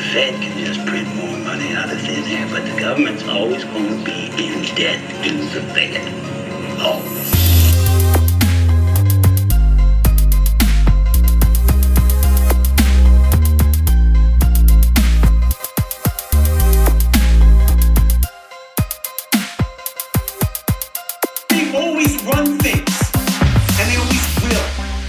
Fed can just print more money out of thin air, but the government's always going to be in debt to the Fed. Always. They always run things, and they always will.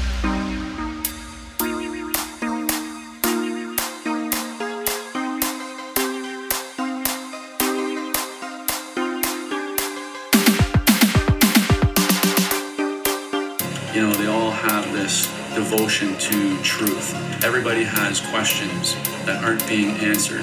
You know, they all have this devotion to truth. Everybody has questions that aren't being answered.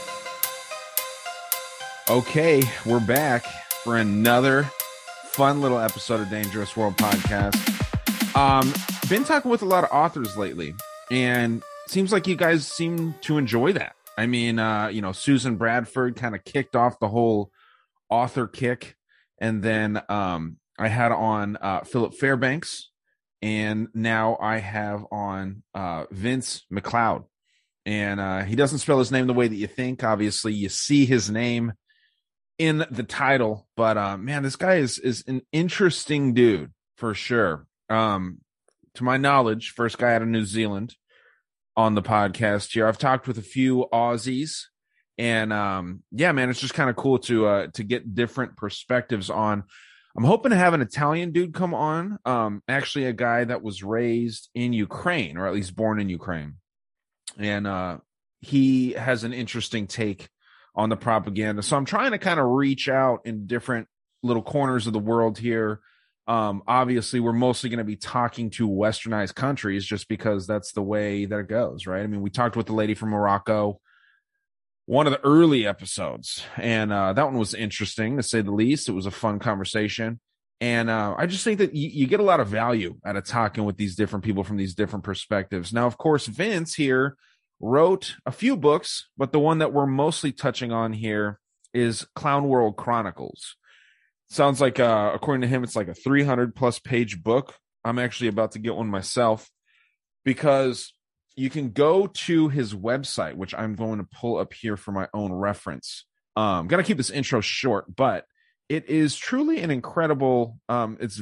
Okay, we're back for another fun little episode of Dangerous World Podcast. Been talking with a lot of authors lately, and seems like you guys seem to enjoy that. I mean, Susan Bradford kind of kicked off the whole author kick, and then I had on Philip Fairbanks, and now I have on Vince McLeod. And he doesn't spell his name the way that you think. Obviously, you see his name in the title, but man, this guy is an interesting dude for sure. To my knowledge, first guy out of New Zealand on the podcast here. I've talked with a few Aussies, and yeah, man, it's just kind of cool to get different perspectives on. I'm hoping to have an Italian dude come on, actually a guy that was raised in Ukraine, or at least born in Ukraine, and he has an interesting take on the propaganda. So I'm trying to kind of reach out in different little corners of the world here. Obviously, we're mostly going to be talking to westernized countries just because that's the way that it goes, right? I mean, we talked with the lady from Morocco, one of the early episodes, and that one was interesting to say the least. It was a fun conversation. And I just think that you get a lot of value out of talking with these different people from these different perspectives. Now, of course, Vince here wrote a few books, but the one that we're mostly touching on here is Clown World Chronicles. Sounds like, according to him, it's like a 300+ page book. I'm actually about to get one myself because you can go to his website, which I'm going to pull up here for my own reference. I'm going to keep this intro short, but it is truly an incredible, it's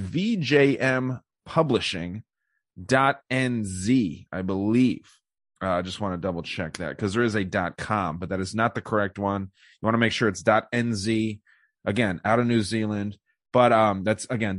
VJMpublishing.nz, I believe. I just want to double check that because there is a .com, but that is not the correct one. You want to make sure it's .nz, again, out of New Zealand. But that's, again,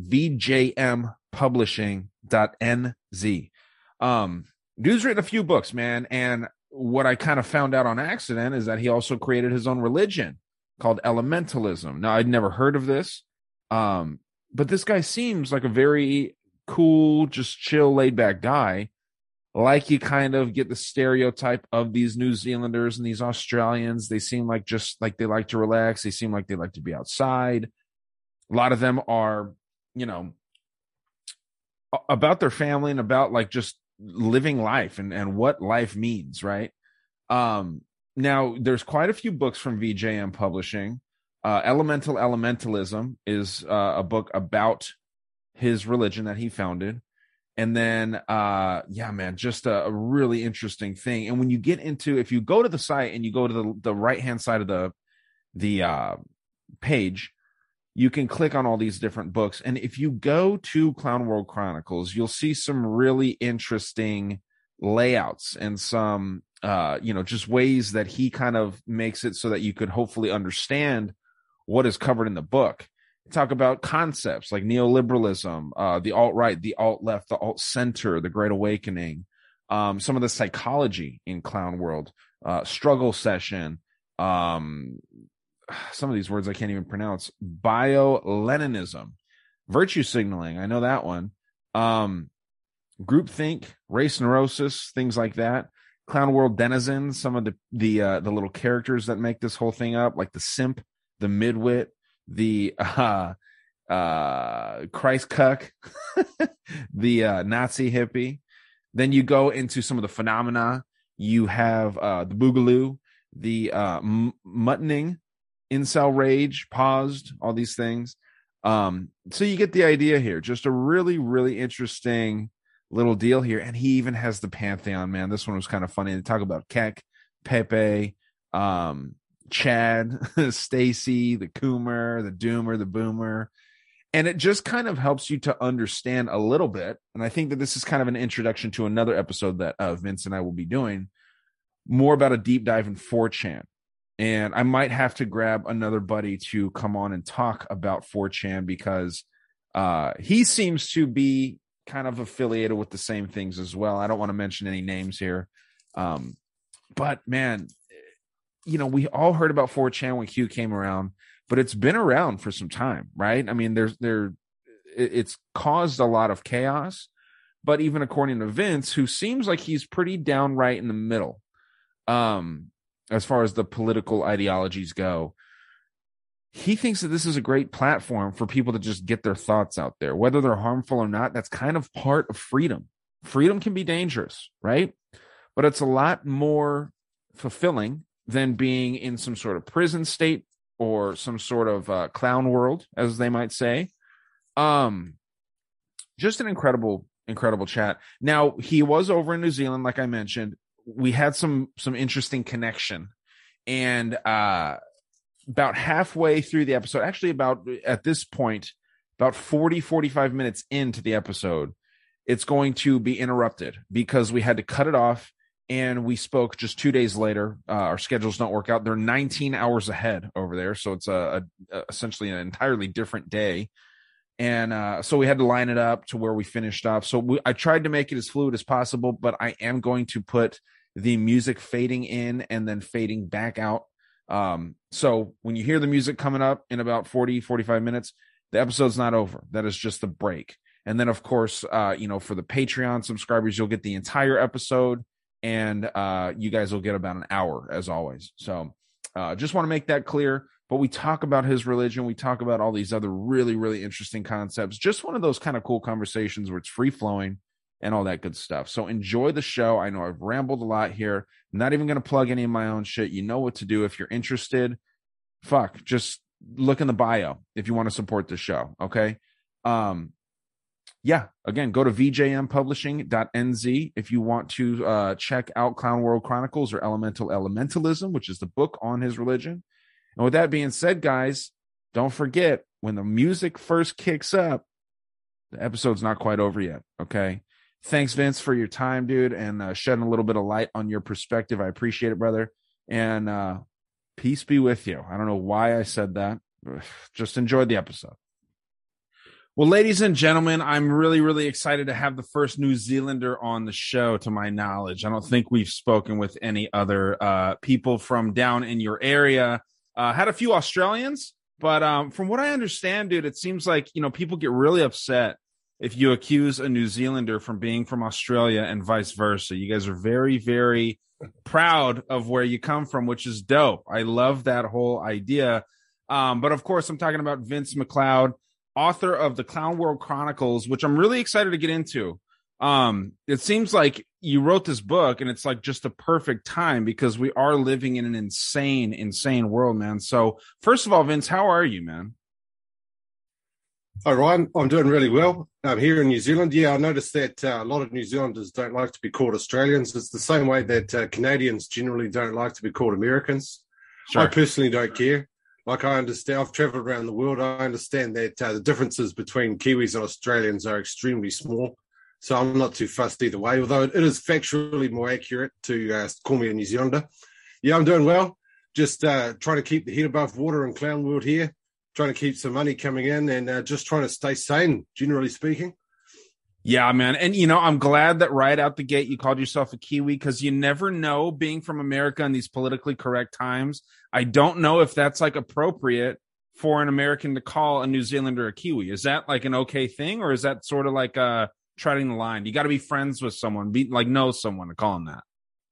VJMpublishing.nz. Dude's written a few books, man. And what I kind of found out on accident is that he also created his own religion called Elementalism. Now, I'd never heard of this. But this guy seems like a very cool, just chill, laid back guy. Like you kind of get the stereotype of these New Zealanders and these Australians. They seem like just like they like to relax. They seem like they like to be outside. A lot of them are, you know, about their family and about like just living life and what life means, right? Now, there's quite a few books from VJM Publishing. Elementalism is a book about his religion that he founded. And then, yeah, man, just a really interesting thing. And when you get into, if you go to the site and you go to the right-hand side of the page, you can click on all these different books. And if you go to Clown World Chronicles, you'll see some really interesting layouts and some, just ways that he kind of makes it so that you could hopefully understand what is covered in the book. Talk about concepts like neoliberalism, the alt-right, the alt-left, the alt-center, the Great Awakening, some of the psychology in Clown World, struggle session, some of these words I can't even pronounce, bio-Leninism, virtue signaling, I know that one, groupthink, race neurosis, things like that, Clown World denizens, some of the little characters that make this whole thing up, like the simp, the midwit, the Christ cuck, the Nazi hippie. Then you go into some of the phenomena. You have the boogaloo, the muttoning, incel rage, paused, all these things. So you get the idea here. Just a really, really interesting little deal here. And he even has the Pantheon, man. This one was kind of funny. They talk about Keck, Pepe, Chad, Stacy, the Coomer, the Doomer, the Boomer. And it just kind of helps you to understand a little bit. And I think that this is kind of an introduction to another episode that Vince and I will be doing, more about a deep dive in 4chan. And I might have to grab another buddy to come on and talk about 4chan because he seems to be kind of affiliated with the same things as well. I don't want to mention any names here. But man, you know, we all heard about 4chan when Q came around, but it's been around for some time, right? I mean, it's caused a lot of chaos, but even according to Vince, who seems like he's pretty downright in the middle, as far as the political ideologies go, he thinks that this is a great platform for people to just get their thoughts out there, whether they're harmful or not. That's kind of part of freedom. Freedom can be dangerous, right? But it's a lot more fulfilling than being in some sort of prison state or some sort of clown world, as they might say. Just an incredible chat. Now, he was over in New Zealand, like I mentioned. We had some interesting connection. And about halfway through the episode, actually at this point, about 45 minutes into the episode, it's going to be interrupted because we had to cut it off. And we spoke just 2 days later. Our schedules don't work out. They're 19 hours ahead over there. So it's essentially an entirely different day. And so we had to line it up to where we finished up. So I tried to make it as fluid as possible, but I am going to put the music fading in and then fading back out. So when you hear the music coming up in about 45 minutes, the episode's not over. That is just the break. And then, of course, for the Patreon subscribers, you'll get the entire episode. And you guys will get about an hour, as always. So just want to make that clear. But we talk about his religion. We talk about all these other really, really interesting concepts. Just one of those kind of cool conversations where it's free-flowing and all that good stuff. So enjoy the show. I know I've rambled a lot here. I'm not even going to plug any of my own shit. You know what to do. If you're interested, just look in the bio if you want to support the show, okay? Again, go to vjmpublishing.nz if you want to check out Clown World Chronicles or Elemental Elementalism, which is the book on his religion. And with that being said, guys, don't forget, when the music first kicks up, the episode's not quite over yet, okay? Thanks, Vince, for your time, dude, and shedding a little bit of light on your perspective. I appreciate it, brother. And peace be with you. I don't know why I said that. Just enjoy the episode. Well, ladies and gentlemen, I'm really, really excited to have the first New Zealander on the show, to my knowledge. I don't think we've spoken with any other people from down in your area. Had a few Australians, but from what I understand, dude, it seems like, people get really upset if you accuse a New Zealander from being from Australia and vice versa. You guys are very, very proud of where you come from, which is dope. I love that whole idea. But of course, I'm talking about Vince McLeod, author of the Clown World Chronicles, which I'm really excited to get into. It seems like you wrote this book and it's like just a perfect time because we are living in an insane world, man. So first of all, Vince, how are you, man? Hi, Ryan. I'm doing really well. I'm here in New Zealand. Yeah, I noticed that a lot of New Zealanders don't like to be called Australians. It's the same way that Canadians generally don't like to be called Americans. Sure. I personally don't care. Like, I understand, I've traveled around the world. I understand that the differences between Kiwis and Australians are extremely small. So I'm not too fussed either way, although it is factually more accurate to call me a New Zealander. Yeah, I'm doing well. Just trying to keep the head above water in Clown World here, trying to keep some money coming in and just trying to stay sane, generally speaking. Yeah, man. And, I'm glad that right out the gate you called yourself a Kiwi because you never know, being from America in these politically correct times. I don't know if that's like appropriate for an American to call a New Zealander a Kiwi. Is that like an okay thing, or is that sort of like treading the line? You got to be friends with someone, know someone to call them that.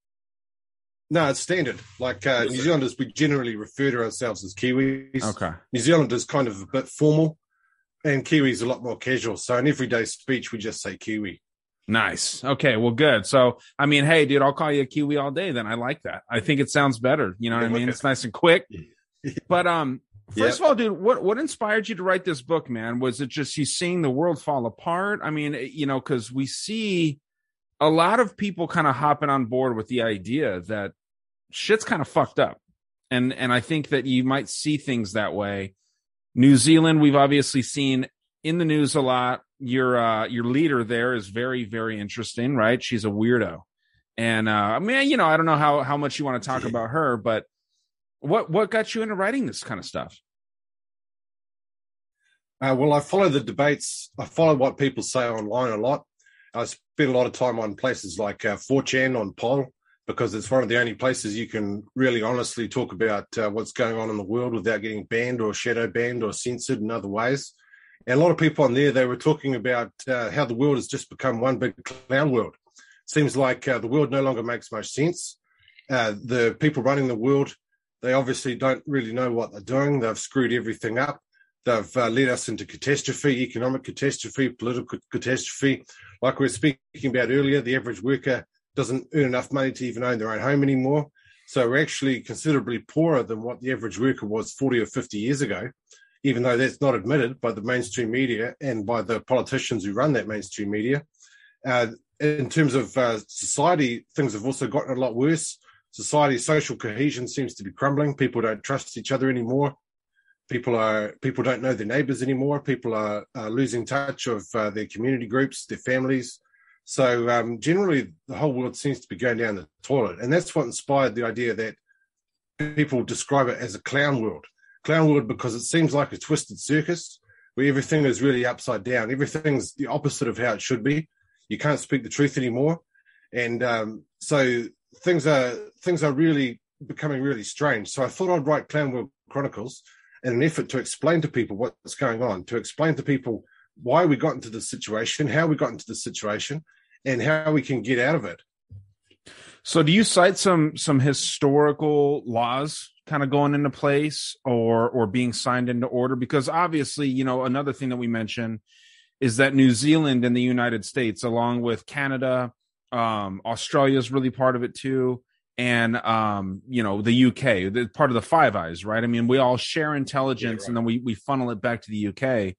No, it's standard. Like New Zealanders, we generally refer to ourselves as Kiwis. Okay. New Zealanders kind of a bit formal. And Kiwi's a lot more casual. So in everyday speech, we just say Kiwi. Nice. Okay, well, good. So, I mean, hey, dude, I'll call you a Kiwi all day then. I like that. I think it sounds better. You know what I mean? It's nice and quick. But first of all, dude, what inspired you to write this book, man? Was it just you seeing the world fall apart? I mean, because we see a lot of people kind of hopping on board with the idea that shit's kind of fucked up. And I think that you might see things that way. New Zealand, we've obviously seen in the news a lot. Your leader there is very, very interesting, right? She's a weirdo. And I mean, you know, I don't know how much you want to talk about her, but what got you into writing this kind of stuff? Well, I follow the debates. I follow what people say online a lot. I spend a lot of time on places like 4chan on Poll, because it's one of the only places you can really honestly talk about what's going on in the world without getting banned or shadow banned or censored in other ways. And a lot of people on there, they were talking about how the world has just become one big clown world. Seems like the world no longer makes much sense. The people running the world, they obviously don't really know what they're doing. They've screwed everything up. They've led us into catastrophe, economic catastrophe, political catastrophe. Like we were speaking about earlier, the average worker doesn't earn enough money to even own their own home anymore. So we're actually considerably poorer than what the average worker was 40 or 50 years ago, even though that's not admitted by the mainstream media and by the politicians who run that mainstream media. In terms of society, things have also gotten a lot worse. Society's social cohesion seems to be crumbling. People don't trust each other anymore. People don't know their neighbours anymore. People are losing touch of their community groups, their families. So generally, the whole world seems to be going down the toilet. And that's what inspired the idea that people describe it as a clown world. Clown world because it seems like a twisted circus where everything is really upside down. Everything's the opposite of how it should be. You can't speak the truth anymore. And so things are really becoming really strange. So I thought I'd write Clown World Chronicles in an effort to explain to people what's going on, to explain to people why we got into this situation, how we got into this situation, and how we can get out of it. So do you cite some historical laws kind of going into place or being signed into order? Because obviously, you know, another thing that we mentioned is that New Zealand and the United States, along with Canada, Australia is really part of it too. And, you know, the UK, the part of the Five Eyes, right? I mean, we all share intelligence, yeah, right, and then we funnel it back to the UK.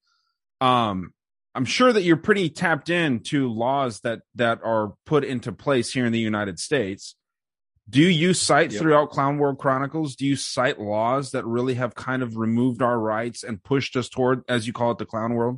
I'm sure that you're pretty tapped into laws that are put into place here in the United States. Do you cite throughout Clown World Chronicles, do you cite laws that really have kind of removed our rights and pushed us toward, as you call it, the clown world?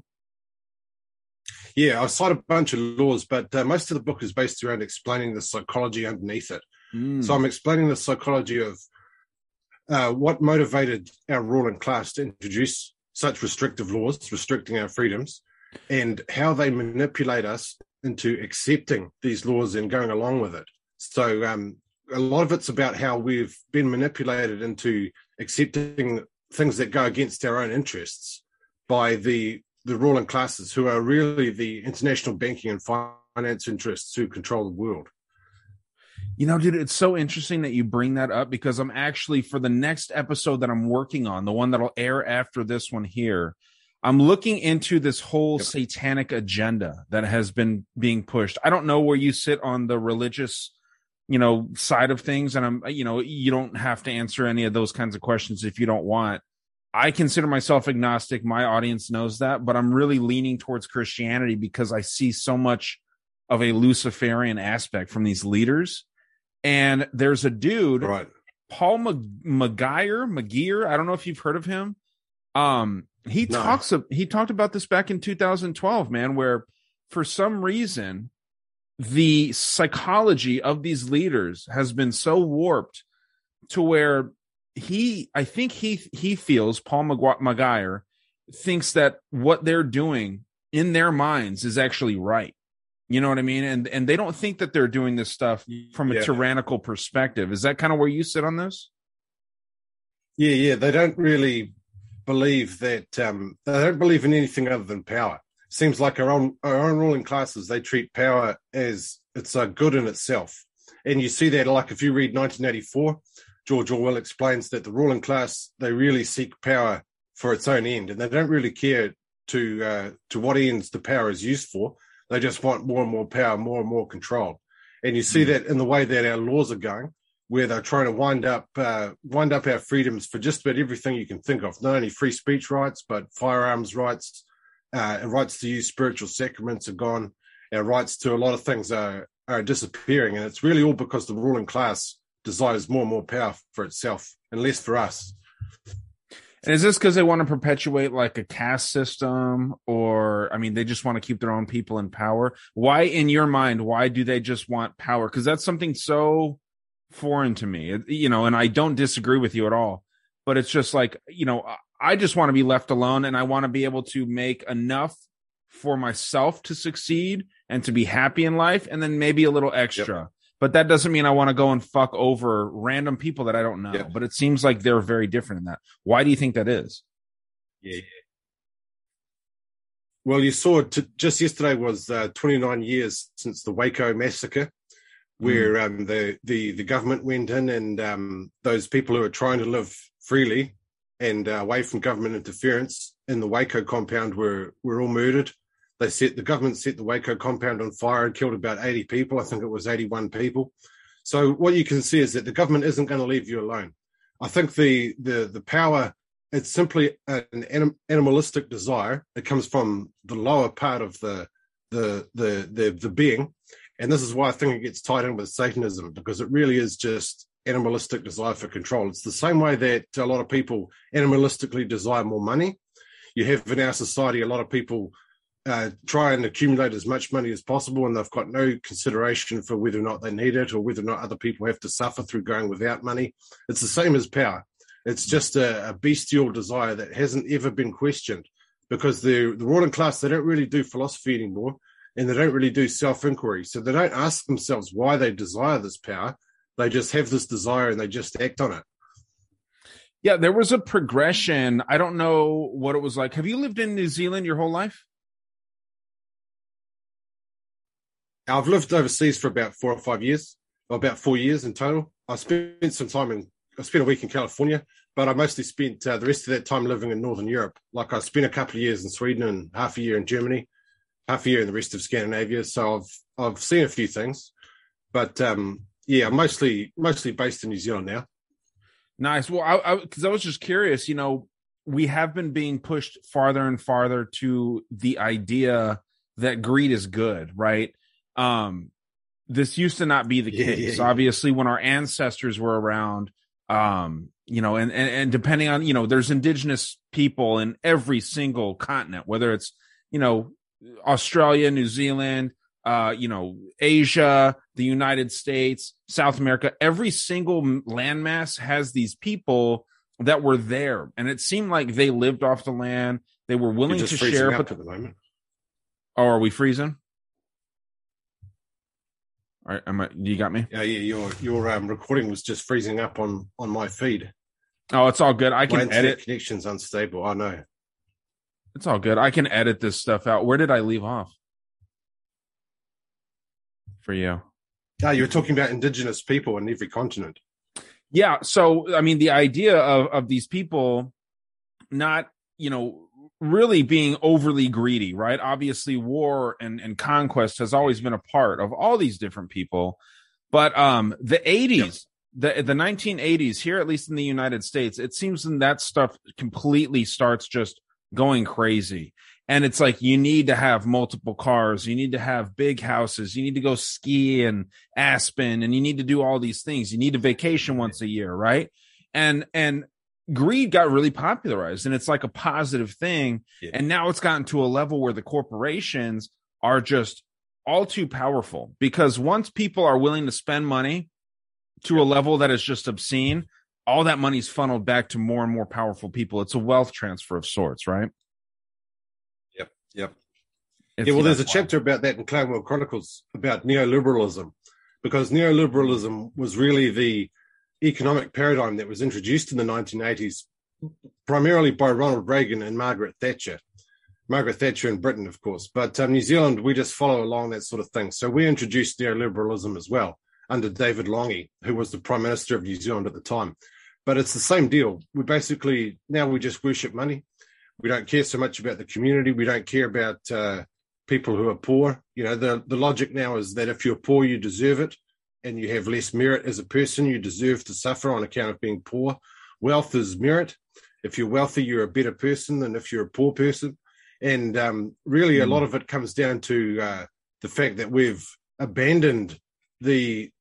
Yeah, I cite a bunch of laws, but most of the book is based around explaining the psychology underneath it. So I'm explaining the psychology of what motivated our ruling class to introduce such restrictive laws, restricting our freedoms, and how they manipulate us into accepting these laws and going along with it. So a lot of it's about how we've been manipulated into accepting things that go against our own interests by the ruling classes, who are really the international banking and finance interests who control the world. You know, dude, it's so interesting that you bring that up, because I'm actually, for the next episode that I'm working on, the one that'll air after this one here, I'm looking into this whole satanic agenda that has been being pushed. I don't know where you sit on the religious, you know, side of things. And you don't have to answer any of those kinds of questions if you don't want. I consider myself agnostic. My audience knows that, but I'm really leaning towards Christianity because I see so much of a Luciferian aspect from these leaders. And there's a dude, right, Paul McGeer. I don't know if you've heard of him. He talked about this back in 2012, man, where for some reason the psychology of these leaders has been so warped to where I think he feels, Paul McGuire thinks that what they're doing in their minds is actually right. You know what I mean? And they don't think that they're doing this stuff from a tyrannical perspective. Is that kind of where you sit on this? Yeah. They don't really believe that, they don't believe in anything other than power. Seems like our own ruling classes, they treat power as it's a good in itself. And you see that, like, if you read 1984, George Orwell explains that the ruling class, they really seek power for its own end, and they don't really care to what ends the power is used for. They just want more and more power, more and more control. And you see that in the way that our laws are going, where they're trying to wind up our freedoms for just about everything you can think of. Not only free speech rights, but firearms rights, and rights to use spiritual sacraments are gone. Our rights to a lot of things are disappearing. And it's really all because the ruling class desires more and more power for itself and less for us. And is this because they want to perpetuate like a caste system, or I mean, they just want to keep their own people in power? Why, in your mind, why do they just want power? Because that's something so foreign to me, and I don't disagree with you at all. But it's just like, I just want to be left alone, and I want to be able to make enough for myself to succeed and to be happy in life, and then maybe a little extra. Yep. But that doesn't mean I want to go and fuck over random people that I don't know. Yep. But it seems like they're very different in that. Why do you think that is? Yeah. Well, you saw just yesterday was 29 years since the Waco massacre, where the government went in and those people who are trying to live freely and away from government interference in the Waco compound were all murdered. The government set the Waco compound on fire and killed about 80 people. I think it was 81 people. So what you can see is that the government isn't going to leave you alone. I think the power, it's simply an animalistic desire. It comes from the lower part of the being. And this is why I think it gets tied in with Satanism, because it really is just animalistic desire for control. It's the same way that a lot of people animalistically desire more money. You have in our society a lot of people try and accumulate as much money as possible, and they've got no consideration for whether or not they need it or whether or not other people have to suffer through going without money. It's the same as power. It's just a bestial desire that hasn't ever been questioned, because the ruling class, they don't really do philosophy anymore, and they don't really do self-inquiry. So they don't ask themselves why they desire this power. They just have this desire and they just act on it. Yeah, there was a progression. I don't know what it was like. Have you lived in New Zealand your whole life? I've lived overseas for about 4 or 5 years, or about 4 years in total. I spent a week in California, but I mostly spent the rest of that time living in Northern Europe. Like I spent a couple of years in Sweden and half a year in Germany, half a year in the rest of Scandinavia. So I've seen a few things, but mostly based in New Zealand now. Nice. Well, because I was just curious, we have been being pushed farther and farther to the idea that greed is good, right? This used to not be the case. Obviously, when our ancestors were around, and depending on, there's indigenous people in every single continent, whether it's, Australia, New Zealand, Asia, the United States, South America, every single landmass has these people that were there. And it seemed like they lived off the land. They were willing to share. But at the moment. Oh, are we freezing? All right, you got me? Yeah. Your recording was just freezing up on my feed. Oh, it's all good. I can edit. Connection's unstable. I know. It's all good. I can edit this stuff out. Where did I leave off? For you. You were talking about indigenous people in every continent. Yeah. So, I mean, the idea of these people not, really being overly greedy, right? Obviously, war and conquest has always been a part of all these different people. But the 80s, the 1980s, here, at least in the United States, it seems that stuff completely starts just going crazy. And it's like, you need to have multiple cars. You need to have big houses. You need to go ski in Aspen, and you need to do all these things. You need a vacation once a year, right? And greed got really popularized, and it's like a positive thing. Yeah. And now it's gotten to a level where the corporations are just all too powerful, because once people are willing to spend money to a level that is just obscene, all that money's funneled back to more and more powerful people. It's a wealth transfer of sorts, right? Yep. There's a chapter about that in Clanwell Chronicles about neoliberalism, because neoliberalism was really the economic paradigm that was introduced in the 1980s, primarily by Ronald Reagan and Margaret Thatcher. Margaret Thatcher in Britain, of course. But New Zealand, we just follow along that sort of thing. So we introduced neoliberalism as well under David Lange, who was the Prime Minister of New Zealand at the time. But it's the same deal. We just worship money. We don't care so much about the community. We don't care about people who are poor. The logic now is that if you're poor, you deserve it, and you have less merit as a person. You deserve to suffer on account of being poor. Wealth is merit. If you're wealthy, you're a better person than if you're a poor person. And really, a lot of it comes down to the fact that we've abandoned the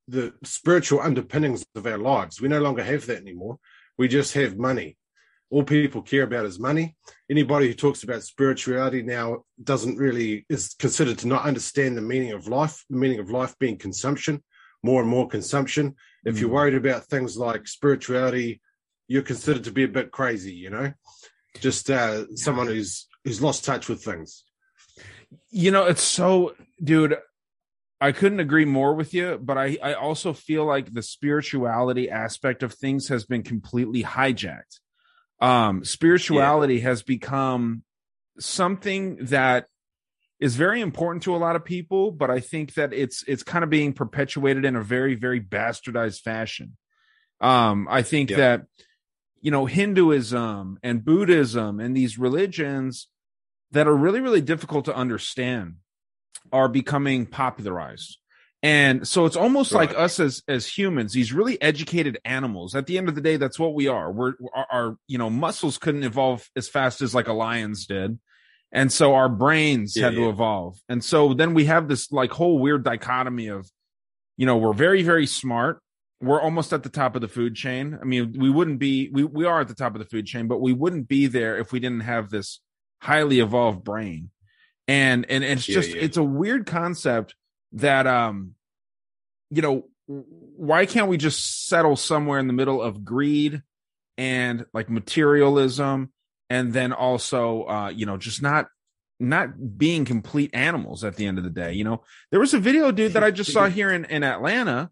the spiritual underpinnings of our lives. We no longer have that anymore. We just have money. All people care about is money. Anybody who talks about spirituality now is considered to not understand the meaning of life being consumption, more and more consumption. If you're worried about things like spirituality, you're considered to be a bit crazy, you know, just someone who's lost touch with things. You know, it's so, dude, I couldn't agree more with you, but I also feel like the spirituality aspect of things has been completely hijacked. Spirituality has become something that is very important to a lot of people, but I think that it's kind of being perpetuated in a very, very bastardized fashion. I think that, you know, Hinduism and Buddhism and these religions that are really, really difficult to understand are becoming popularized. And so it's almost like us as humans, these really educated animals. At the end of the day, that's what we are. Our you know, muscles couldn't evolve as fast as like a lion's did. And so our brains had to evolve. And so then we have this like whole weird dichotomy of, you know, we're very, very smart. We're almost at the top of the food chain. I mean, we are at the top of the food chain, but we wouldn't be there if we didn't have this highly evolved brain. And it's just, it's a weird concept that, you know, why can't we just settle somewhere in the middle of greed and like materialism, and then also, you know, just not being complete animals at the end of the day? You know, there was a video, dude, that I just saw here in Atlanta,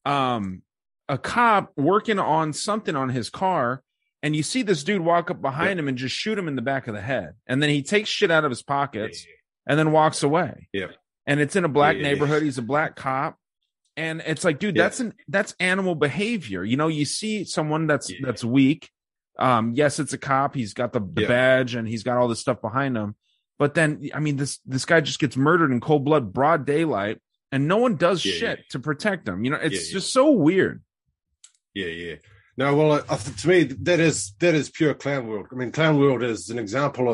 a cop working on something on his car, and you see this dude walk up behind him and just shoot him in the back of the head. And then he takes shit out of his pockets and then walks away. Yeah. And it's in a black neighborhood. He's a black cop. And it's like, dude, that's animal behavior. You know, you see someone that's weak. Yes, it's a cop. He's got the badge and he's got all this stuff behind him. But then, I mean, this guy just gets murdered in cold blood, broad daylight, and no one does shit to protect him. You know, it's just so weird. Yeah. No, well, to me, that is pure clown world. I mean, clown world is an example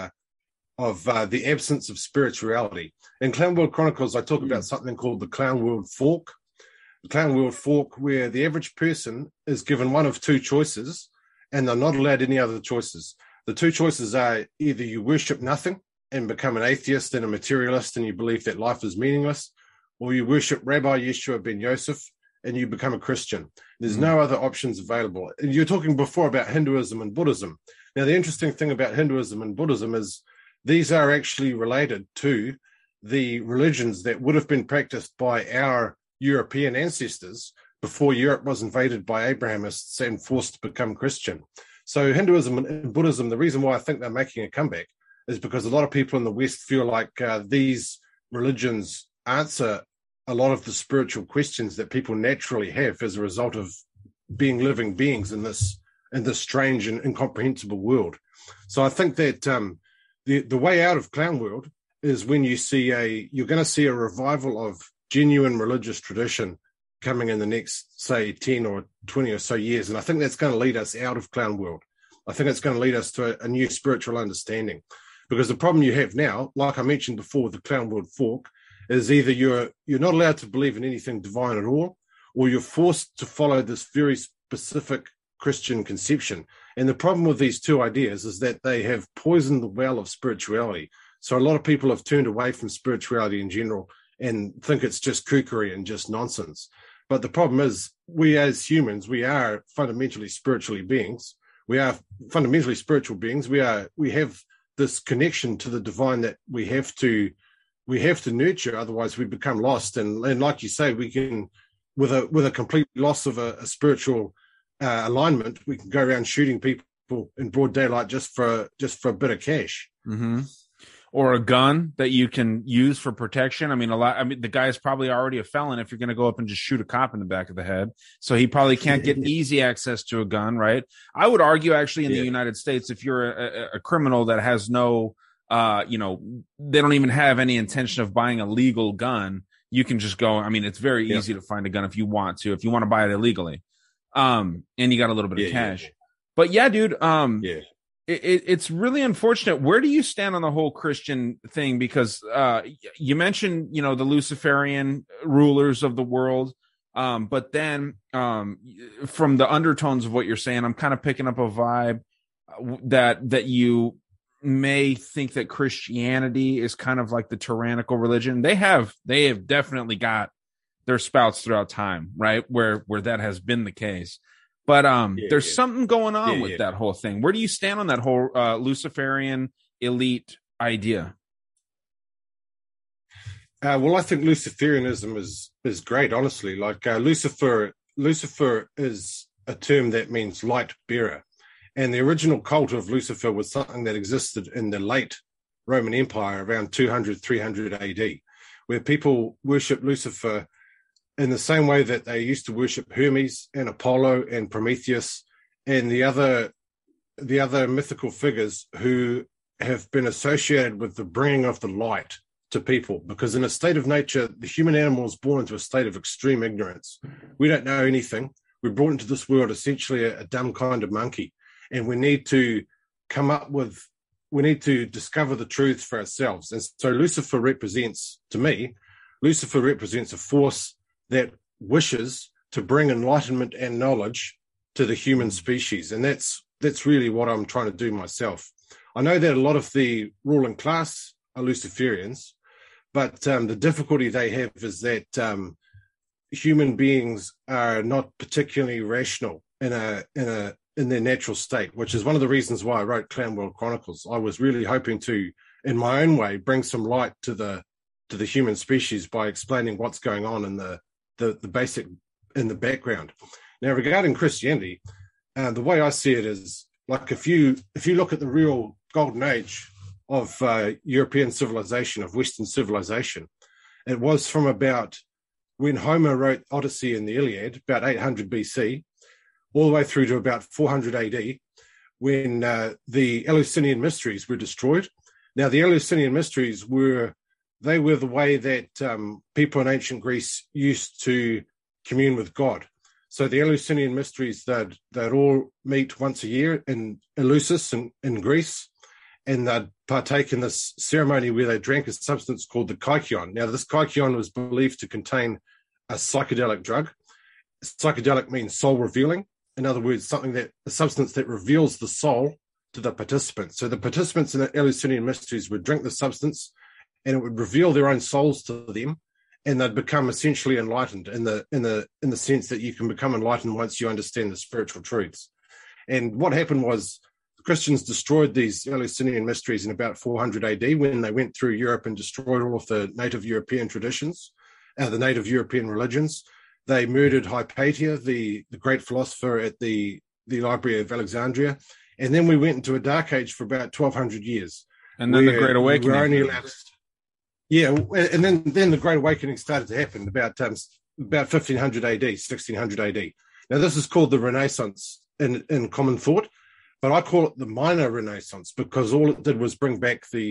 of the absence of spirituality. In Clown World Chronicles, I talk about something called the Clown World Fork. The Clown World Fork, where the average person is given one of two choices, and they're not allowed any other choices. The two choices are either you worship nothing and become an atheist and a materialist and you believe that life is meaningless, or you worship Rabbi Yeshua ben Yosef and you become a Christian. There's no other options available. And you're talking before about Hinduism and Buddhism. Now, the interesting thing about Hinduism and Buddhism is these are actually related to the religions that would have been practiced by our European ancestors before Europe was invaded by Abrahamists and forced to become Christian. So Hinduism and Buddhism, the reason why I think they're making a comeback is because a lot of people in the West feel like these religions answer a lot of the spiritual questions that people naturally have as a result of being living beings in this strange and incomprehensible world. So I think that the way out of clown world is when you're going to see a revival of genuine religious tradition coming in the next, say, 10 or 20 or so years. And I think that's going to lead us out of clown world. I think it's going to lead us to a new spiritual understanding. Because the problem you have now, like I mentioned before with the Clown World Fork, is either you're not allowed to believe in anything divine at all, or you're forced to follow this very specific Christian conception. And the problem with these two ideas is that they have poisoned the well of spirituality. So a lot of people have turned away from spirituality in general and think it's just kookery and just nonsense. But the problem is, we as humans, we are fundamentally spiritual beings. We are fundamentally spiritual beings. We have this connection to the divine that we have to nurture, otherwise we become lost. And like you say, we can, with a complete loss of a spiritual alignment, we can go around shooting people in broad daylight just for a bit of cash. Mm-hmm. Or a gun that you can use for protection. I mean, the guy is probably already a felon if you're going to go up and just shoot a cop in the back of the head. So he probably can't get easy access to a gun, right? I would argue actually in the United States, if you're a criminal that has no, they don't even have any intention of buying a legal gun, you can just go. I mean, it's very easy to find a gun if you want to buy it illegally. And you got a little bit of cash. But yeah, dude, it's really unfortunate. Where do you stand on the whole Christian thing? Because you mentioned, the Luciferian rulers of the world. But then from the undertones of what you're saying, I'm kind of picking up a vibe that you may think that Christianity is kind of like the tyrannical religion. They have definitely got their spouts throughout time, right? Where that has been the case. But there's something going on with that whole thing. Where do you stand on that whole Luciferian elite idea? Well, I think Luciferianism is great, honestly. Like Lucifer is a term that means light bearer. And the original cult of Lucifer was something that existed in the late Roman Empire around 200, 300 AD, where people worship Lucifer in the same way that they used to worship Hermes and Apollo and Prometheus and the other mythical figures who have been associated with the bringing of the light to people. Because in a state of nature, the human animal is born into a state of extreme ignorance. We don't know anything. We're brought into this world essentially a dumb kind of monkey. And we need to discover the truth for ourselves. And so Lucifer represents a force that wishes to bring enlightenment and knowledge to the human species. And that's really what I'm trying to do myself. I know that a lot of the ruling class are Luciferians, but the difficulty they have is that human beings are not particularly rational in their natural state, which is one of the reasons why I wrote Clown World Chronicles. I was really hoping to, in my own way, bring some light to the human species by explaining what's going on in the basic in the background. Now, regarding Christianity, the way I see it is like if you look at the real golden age of European civilization, of Western civilization, it was from about when Homer wrote Odyssey and the Iliad, about 800 BC, all the way through to about 400 AD, when the Eleusinian Mysteries were destroyed. Now, the Eleusinian Mysteries were the way that people in ancient Greece used to commune with God. So the Eleusinian Mysteries, they'd all meet once a year in Eleusis in Greece, and they'd partake in this ceremony where they drank a substance called the kykeon. Now, this kykeon was believed to contain a psychedelic drug. Psychedelic means soul-revealing. In other words, a substance that reveals the soul to the participants. So the participants in the Eleusinian Mysteries would drink the substance, and it would reveal their own souls to them, and they'd become essentially enlightened in the sense that you can become enlightened once you understand the spiritual truths. And what happened was Christians destroyed these Eleusinian Mysteries in about 400 AD when they went through Europe and destroyed all of the native European traditions, the native European religions. They murdered Hypatia, the great philosopher at the Library of Alexandria. And then we went into a dark age for about 1,200 years. And then the Great Awakening. We're only allowed, and then the Great Awakening started to happen about 1,500 AD, 1,600 AD. Now, this is called the Renaissance in common thought, but I call it the minor Renaissance because all it did was bring back all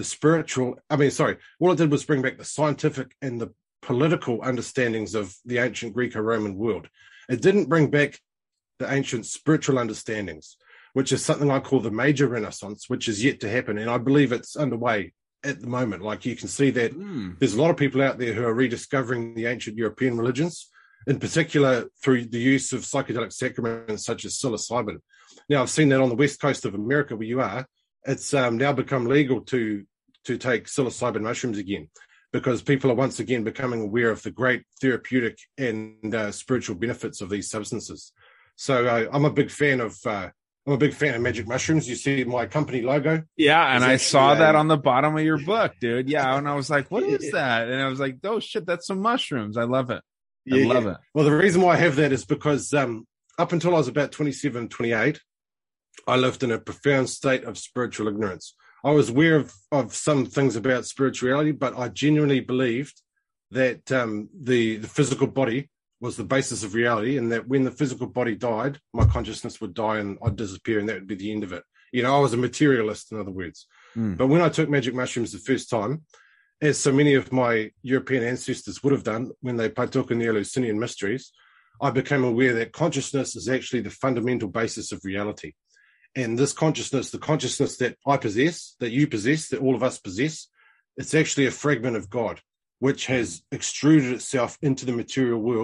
it did was bring back the scientific and the political understandings of the ancient Greco-Roman world. It didn't bring back the ancient spiritual understandings, which is something I call the major Renaissance, which is yet to happen. And I believe it's underway at the moment. Like you can see that there's a lot of people out there who are rediscovering the ancient European religions, in particular through the use of psychedelic sacraments such as psilocybin. Now, I've seen that on the west coast of America where you are, it's now become legal to take psilocybin mushrooms again, because people are once again becoming aware of the great therapeutic and spiritual benefits of these substances. So I'm a big fan of magic mushrooms. You see my company logo. Yeah, and I saw that on the bottom of your book, dude. Yeah, and I was like, what is that? And I was like, oh, shit, that's some mushrooms. I love it. I love it. Well, the reason why I have that is because up until I was about 27, 28, I lived in a profound state of spiritual ignorance. I was aware of some things about spirituality, but I genuinely believed that the physical body was the basis of reality, and that when the physical body died, my consciousness would die and I'd disappear, and that would be the end of it. You know, I was a materialist, in other words. But when I took magic mushrooms the first time, as so many of my European ancestors would have done when they partook in the Eleusinian Mysteries, I became aware that consciousness is actually the fundamental basis of reality. And this consciousness, the consciousness that I possess, that you possess, that all of us possess, it's actually a fragment of God, which has extruded itself into the material world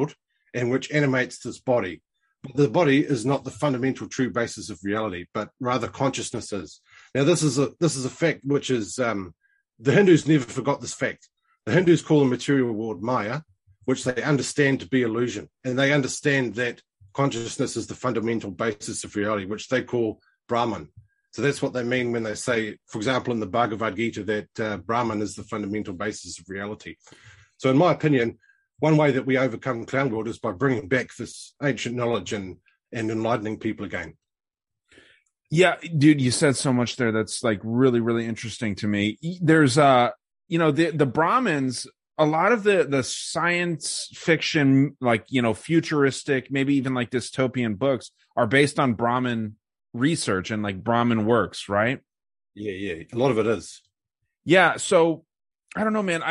and which animates this body. But the body is not the fundamental true basis of reality, but rather consciousness is. Now, this is a fact which is the Hindus never forgot this fact. The Hindus call the material world Maya, which they understand to be illusion, and they understand that consciousness is the fundamental basis of reality, which they call Brahman. So that's what they mean when they say, for example, in the Bhagavad Gita, that Brahman is the fundamental basis of reality. So in my opinion, one way that we overcome clown world is by bringing back this ancient knowledge and enlightening people again. Yeah, dude, you said so much there that's like really, really interesting to me. There's the Brahmins, a lot of the science fiction, like, futuristic, maybe even like dystopian books are based on Brahmin research and like Brahmin works, right? Yeah. A lot of it is. Yeah. So I don't know, man.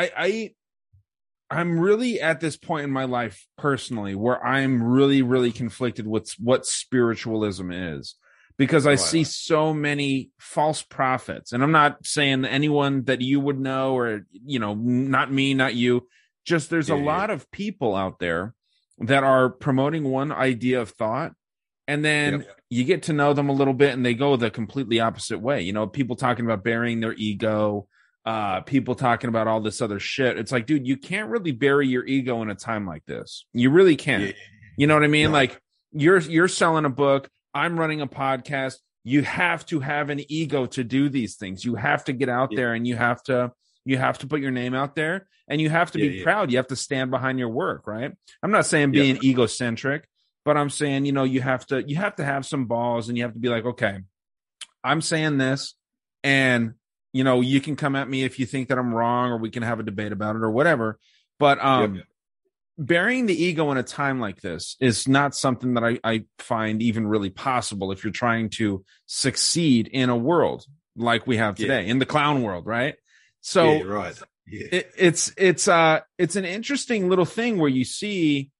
I'm really at this point in my life personally where I'm really, really conflicted with what spiritualism is, because I see so many false prophets. And I'm not saying anyone that you would know or, not me, not you. Just there's a lot of people out there that are promoting one idea of thought. And then you get to know them a little bit and they go the completely opposite way. People talking about burying their ego, people talking about all this other shit. It's like, dude, you can't really bury your ego in a time like this. You really can't. Yeah. You know what I mean? No. Like you're selling a book. I'm running a podcast. You have to have an ego to do these things. You have to get out there and you have to put your name out there and you have to be proud. You have to stand behind your work, right? I'm not saying being egocentric, but I'm saying, you have to have some balls and you have to be like, okay, I'm saying this and you can come at me if you think that I'm wrong or we can have a debate about it or whatever. But burying the ego in a time like this is not something that I find even really possible if you're trying to succeed in a world like we have today, in the clown world, right? So it's an interesting little thing where you see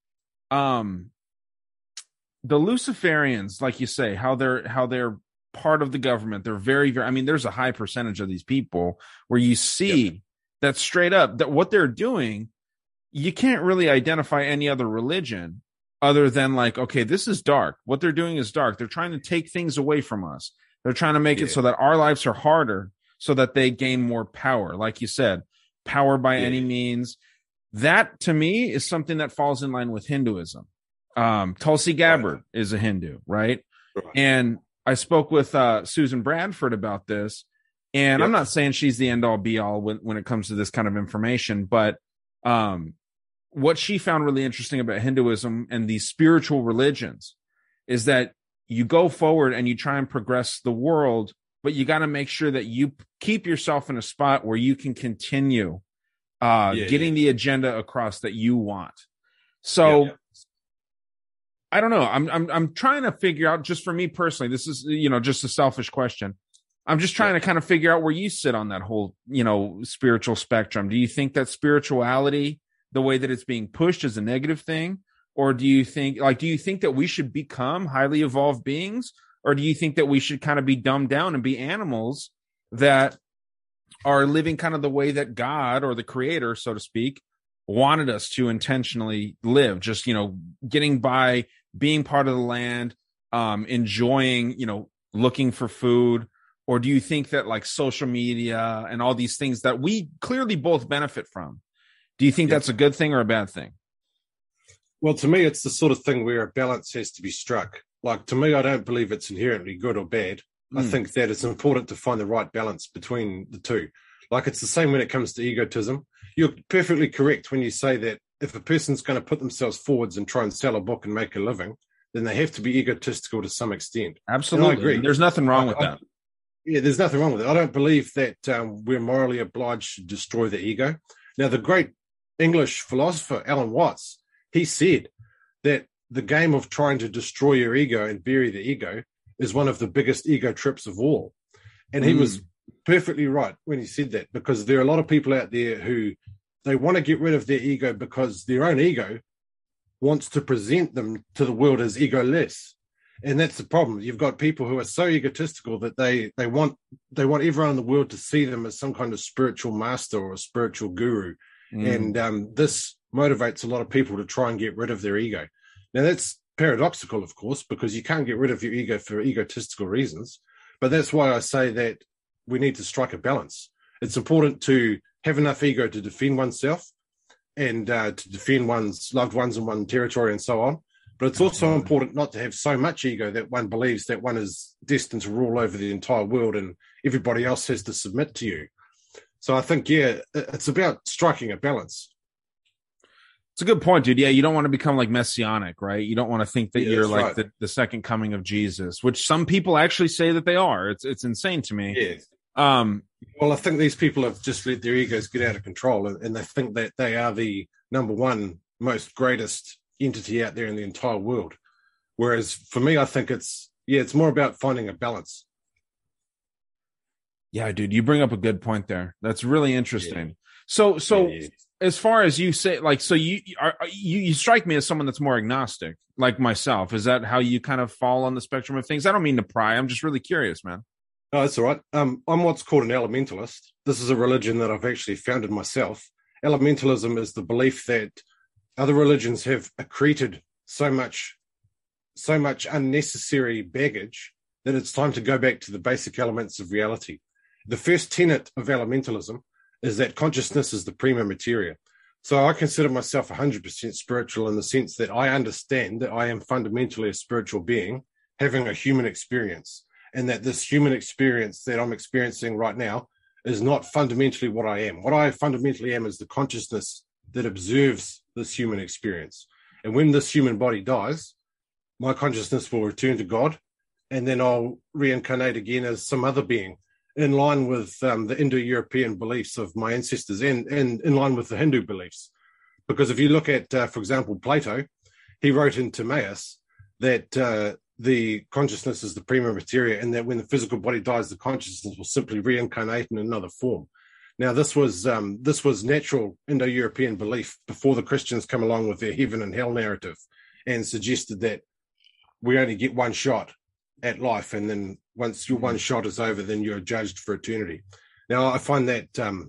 the Luciferians, like you say, how they're part of the government. They're very, very, I mean, there's a high percentage of these people where you see that straight up that what they're doing, you can't really identify any other religion other than like, okay, this is dark. What they're doing is dark. They're trying to take things away from us. They're trying to make it so that our lives are harder so that they gain more power. Like you said, power by any means. That to me is something that falls in line with Hinduism. Tulsi Gabbard is a Hindu, right? And I spoke with Susan Bradford about this, and I'm not saying she's the end all be all when it comes to this kind of information, but what she found really interesting about Hinduism and these spiritual religions is that you go forward and you try and progress the world, but you got to make sure that you keep yourself in a spot where you can continue getting the agenda across that you want. So I don't know. I'm trying to figure out, just for me personally, this is, just a selfish question. I'm just trying to kind of figure out where you sit on that whole, spiritual spectrum. Do you think that spirituality, the way that it's being pushed, is a negative thing? Or do you think that we should become highly evolved beings? Or do you think that we should kind of be dumbed down and be animals that are living kind of the way that God or the creator, so to speak, wanted us to intentionally live, just, getting by, being part of the land, enjoying, looking for food? Or do you think that like social media and all these things that we clearly both benefit from, do you think that's a good thing or a bad thing? Well, to me, it's the sort of thing where a balance has to be struck. Like, to me, I don't believe it's inherently good or bad. I think that it's important to find the right balance between the two. Like, it's the same when it comes to egotism. You're perfectly correct when you say that if a person's going to put themselves forwards and try and sell a book and make a living, then they have to be egotistical to some extent. Absolutely. I agree. There's nothing wrong with that. There's nothing wrong with it. I don't believe that we're morally obliged to destroy the ego. Now, the great English philosopher, Alan Watts, he said that the game of trying to destroy your ego and bury the ego is one of the biggest ego trips of all. And he was perfectly right when he said that, because there are a lot of people out there who they want to get rid of their ego because their own ego wants to present them to the world as egoless. And that's the problem. You've got people who are so egotistical that they want everyone in the world to see them as some kind of spiritual master or a spiritual guru. And this motivates a lot of people to try and get rid of their ego. Now, that's paradoxical, of course, because you can't get rid of your ego for egotistical reasons. But that's why I say that we need to strike a balance. It's important to have enough ego to defend oneself and to defend one's loved ones in one territory and so on. But it's also important not to have so much ego that one believes that one is destined to rule over the entire world and everybody else has to submit to you. So I think, it's about striking a balance. It's a good point, dude. Yeah, you don't want to become like messianic, right? You don't want to think that you're like right. the second coming of Jesus, which some people actually say that they are. It's insane to me. Yeah. Well, I think these people have just let their egos get out of control, and they think that they are the number one most greatest entity out there in the entire world. Whereas for me, I think it's more about finding a balance. Yeah, dude, you bring up a good point there. That's really interesting. Yeah. So Yeah. as far as you say, like, so you strike me as someone that's more agnostic, like myself. Is that how you kind of fall on the spectrum of things? I don't mean to pry. I'm just really curious, man. No, that's all right. I'm what's called an elementalist. This is a religion that I've actually founded myself. Elementalism is the belief that other religions have accreted so much unnecessary baggage that it's time to go back to the basic elements of reality. The first tenet of elementalism is that consciousness is the prima materia. So I consider myself 100% spiritual in the sense that I understand that I am fundamentally a spiritual being having a human experience, and that this human experience that I'm experiencing right now is not fundamentally what I am. What I fundamentally am is the consciousness that observes this human experience. And when this human body dies, my consciousness will return to God, and then I'll reincarnate again as some other being, in line with the Indo-European beliefs of my ancestors and in line with the Hindu beliefs. Because if you look at, for example, Plato, he wrote in Timaeus that the consciousness is the prima materia, and that when the physical body dies, the consciousness will simply reincarnate in another form. Now, this was natural Indo-European belief before the Christians come along with their heaven and hell narrative and suggested that we only get one shot at life, and then once your one shot is over, then you're judged for eternity. Now, I find that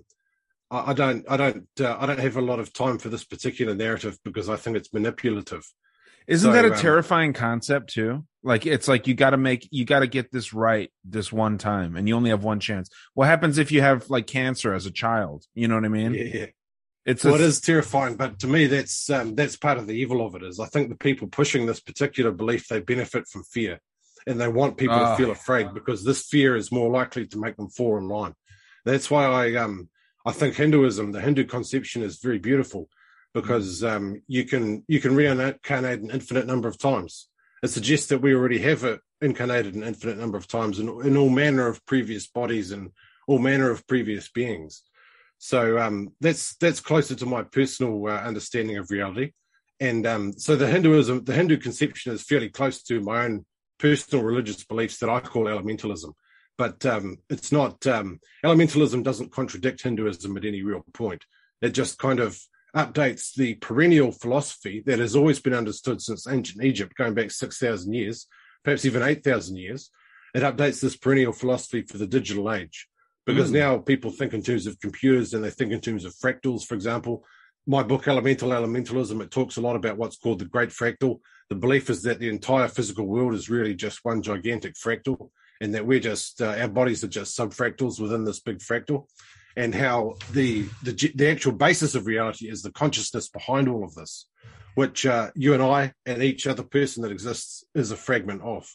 I don't have a lot of time for this particular narrative because I think it's manipulative. Isn't that a terrifying concept too? Like, it's like you got to get this right this one time, and you only have one chance. What happens if you have like cancer as a child? You know what I mean? Yeah. It is terrifying, but to me, that's part of the evil of it. Is I think the people pushing this particular belief, they benefit from fear, and they want people to feel afraid because this fear is more likely to make them fall in line. That's why I think Hinduism, the Hindu conception, is very beautiful because you can reincarnate an infinite number of times. It suggests that we already have incarnated an infinite number of times in all manner of previous bodies and all manner of previous beings. So that's closer to my personal understanding of reality. And so the Hindu conception is fairly close to my own personal religious beliefs that I call elementalism. But it's not, elementalism doesn't contradict Hinduism at any real point. It just kind of updates the perennial philosophy that has always been understood since ancient Egypt, going back 6,000 years, perhaps even 8,000 years. It updates this perennial philosophy for the digital age. Because now people think in terms of computers and they think in terms of fractals, for example. My book, Elementalism, it talks a lot about what's called the Great Fractal. The belief is that the entire physical world is really just one gigantic fractal, and that we're just, our bodies are just subfractals within this big fractal, and how the actual basis of reality is the consciousness behind all of this, which you and I and each other person that exists is a fragment of.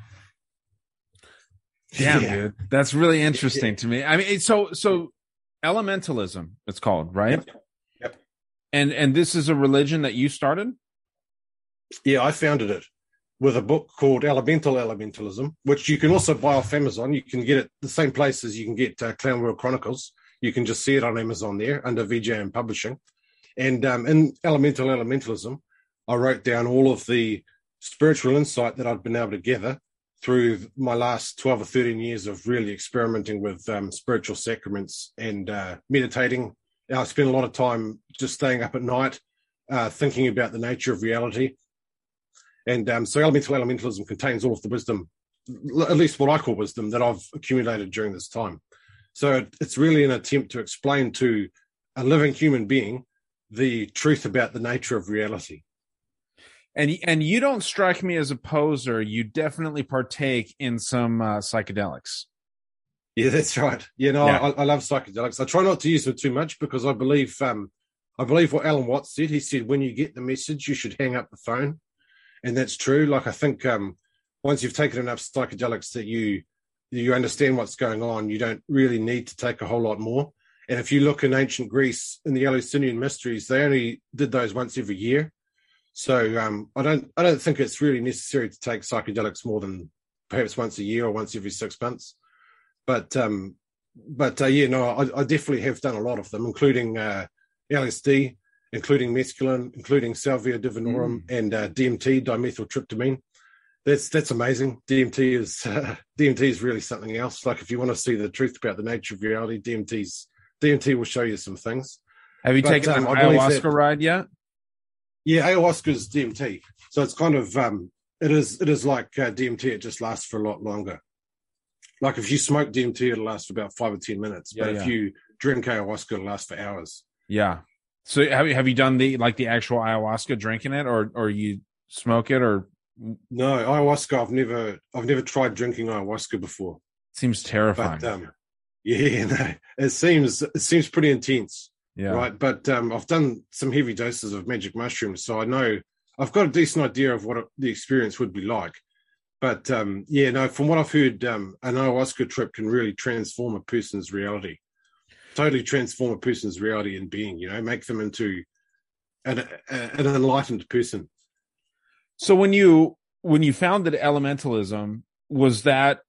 Damn, dude. That's really interesting to me. I mean, so elementalism, it's called, right? Yep. And this is a religion that you started? Yeah, I founded it with a book called Elementalism, which you can also buy off Amazon. You can get it the same place as you can get Clown World Chronicles. You can just see it on Amazon there under VJM Publishing. And in Elementalism, I wrote down all of the spiritual insight that I'd been able to gather through my last 12 or 13 years of really experimenting with spiritual sacraments and meditating. I spent a lot of time just staying up at night, thinking about the nature of reality. And so elementalism contains all of the wisdom, at least what I call wisdom, that I've accumulated during this time. So it's really an attempt to explain to a living human being the truth about the nature of reality. And you don't strike me as a poser. You definitely partake in some psychedelics. Yeah, that's right. Yeah, no, Yeah. I love psychedelics. I try not to use them too much because I believe what Alan Watts said. He said, when you get the message, you should hang up the phone. And that's true. Like, I think once you've taken enough psychedelics that you understand what's going on, you don't really need to take a whole lot more. And if you look in ancient Greece, in the Eleusinian mysteries, they only did those once every year. So I don't think it's really necessary to take psychedelics more than perhaps once a year or once every 6 months. But yeah, no, I definitely have done a lot of them, including LSD, including mescaline, including salvia divinorum, and DMT, dimethyltryptamine. That's amazing. DMT is really something else. Like, if you want to see the truth about the nature of reality, DMT will show you some things. Have you taken an ayahuasca ride yet? Yeah, ayahuasca is DMT, so it's kind of it is like DMT. It just lasts for a lot longer. Like, if you smoke DMT, it'll last for about 5 or 10 minutes. But if you drink ayahuasca, it'll last for hours. Yeah. So have you done the actual ayahuasca, drinking it, or you smoke it, or? No, ayahuasca. I've never tried drinking ayahuasca before. Seems terrifying. But yeah, no, it seems pretty intense. Yeah. Right. But I've done some heavy doses of magic mushrooms, so I know I've got a decent idea of what the experience would be like. But yeah, no, from what I've heard, an ayahuasca trip can really transform a person's reality. Totally transform a person's reality and being, make them into an enlightened person. So when you founded elementalism, was that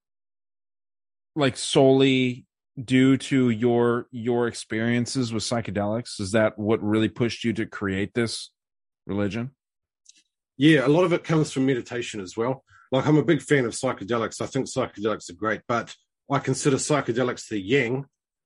like solely due to your experiences with psychedelics? Is that what really pushed you to create this religion? Yeah, a lot of it comes from meditation as well. Like, I'm a big fan of psychedelics. I think psychedelics are great, but I consider psychedelics the yin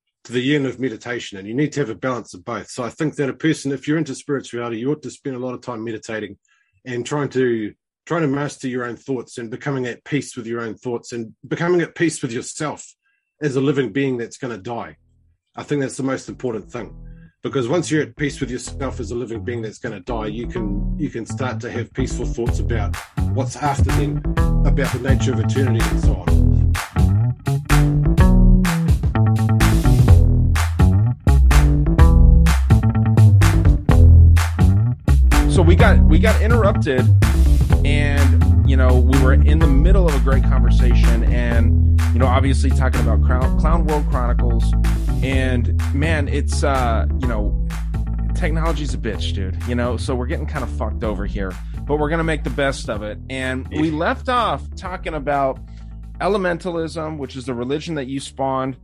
of meditation, and you need to have a balance of both. So I think that a person, if you're into spirituality, you ought to spend a lot of time meditating and trying to master your own thoughts and becoming at peace with your own thoughts and becoming at peace with yourself as a living being that's going to die. I think that's the most important thing, because once you're at peace with yourself as a living being that's going to die, you can start to have peaceful thoughts about what's after them, about the nature of eternity and so on. So we got interrupted, and we were in the middle of a great conversation, and obviously talking about Clown World Chronicles, and man, it's technology's a bitch, dude. So we're getting kind of fucked over here, but we're gonna make the best of it. And we left off talking about elementalism, which is the religion that you spawned.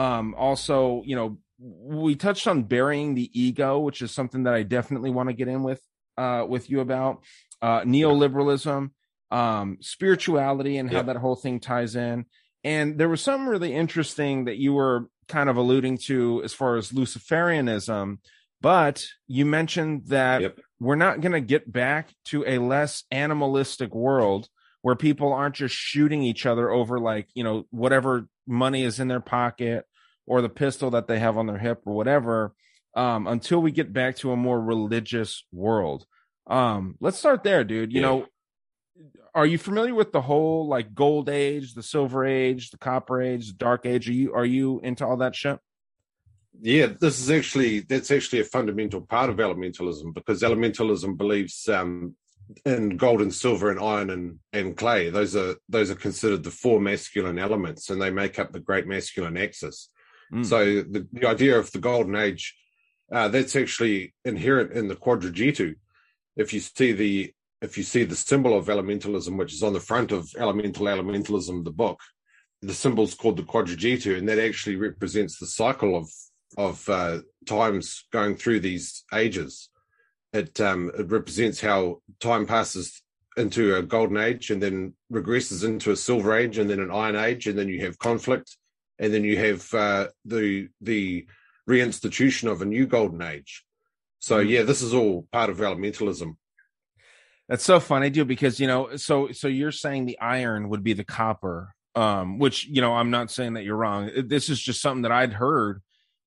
Also, we touched on burying the ego, which is something that I definitely want to get in with you about. Neoliberalism, spirituality, and how that whole thing ties in. And there was something really interesting that you were kind of alluding to as far as Luciferianism, but you mentioned that we're not going to get back to a less animalistic world where people aren't just shooting each other over whatever money is in their pocket or the pistol that they have on their hip or whatever, until we get back to a more religious world. Let's start there, dude. Are you familiar with the whole gold age, the silver age, the copper age, the dark age? Are you into all that shit? Yeah, that's actually a fundamental part of elementalism, because elementalism believes in gold and silver and iron and clay. Those are considered the four masculine elements, and they make up the great masculine axis. So the idea of the golden age, that's actually inherent in the Quadrigetu. If you see the symbol of elementalism, which is on the front of Elementalism, the book, the symbol's called the Quadrigetu, and that actually represents the cycle of times going through these ages. It represents how time passes into a golden age and then regresses into a silver age and then an iron age, and then you have conflict, and then you have the reinstitution of a new golden age. So yeah, this is all part of elementalism. That's so funny, dude, because so you're saying the iron would be the copper, which I'm not saying that you're wrong. This is just something that I'd heard,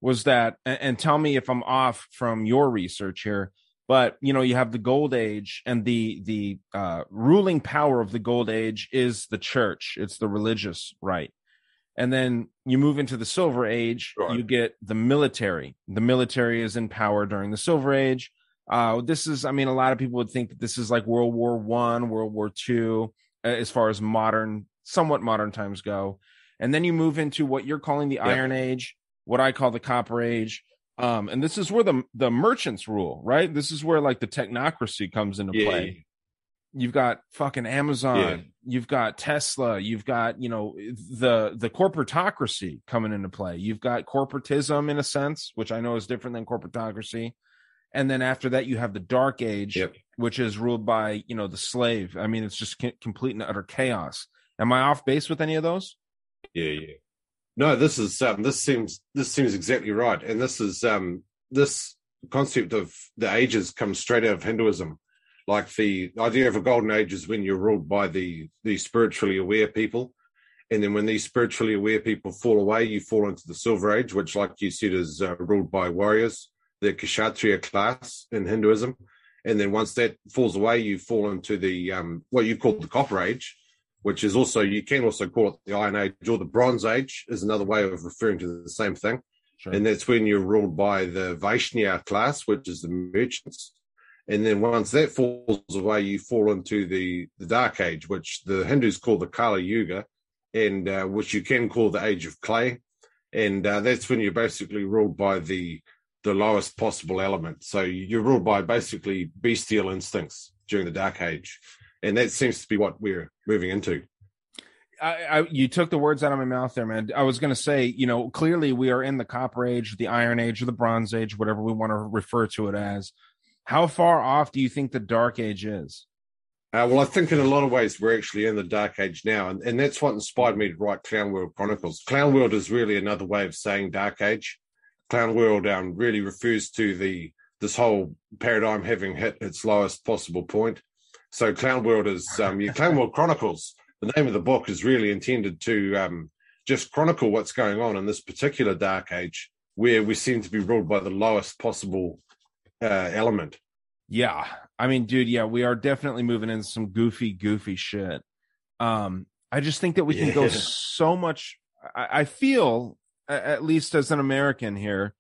was that, and tell me if I'm off from your research here, but you have the Gold Age, and the ruling power of the Gold Age is the church. It's the religious right. And then you move into the Silver Age, right. You get the military. The military is in power during the Silver Age. This is, a lot of people would think that this is like World War I, World War II, as far as somewhat modern times go. And then you move into what you're calling the Iron Age, what I call the Copper Age. And this is where the merchants rule, right? This is where like the technocracy comes into play. You've got fucking Amazon, you've got Tesla, you've got, the corporatocracy coming into play. You've got corporatism in a sense, which I know is different than corporatocracy. And then after that, you have the Dark Age, which is ruled by, the slave. It's just complete and utter chaos. Am I off base with any of those? Yeah. No, this seems exactly right. And this is, this concept of the ages comes straight out of Hinduism. Like the idea of a golden age is when you're ruled by the spiritually aware people. And then when these spiritually aware people fall away, you fall into the Silver Age, which, like you said, is ruled by warriors, the Kshatriya class in Hinduism. And then once that falls away, you fall into the what you call the Copper Age, which is also, you can also call it the Iron Age, or the Bronze Age is another way of referring to the same thing. Sure. And that's when you're ruled by the Vaishya class, which is the merchants. And then once that falls away, you fall into the Dark Age, which the Hindus call the Kali Yuga, and which you can call the Age of Clay. And that's when you're basically ruled by the lowest possible element. So you're ruled by basically bestial instincts during the Dark Age. And that seems to be what we're moving into. You took the words out of my mouth there, man. I was going to say, clearly we are in the Copper Age, the Iron Age, or the Bronze Age, whatever we want to refer to it as. How far off do you think the Dark Age is? Well, I think in a lot of ways we're actually in the Dark Age now, and that's what inspired me to write Clown World Chronicles. Clown World is really another way of saying Dark Age. Clown World really refers to this whole paradigm having hit its lowest possible point. So Clown World is Clown World Chronicles. The name of the book is really intended to just chronicle what's going on in this particular Dark Age, where we seem to be ruled by the lowest possible element. Yeah. Dude, we are definitely moving into some goofy shit. I just think that we can go so much. I feel, at least as an American here,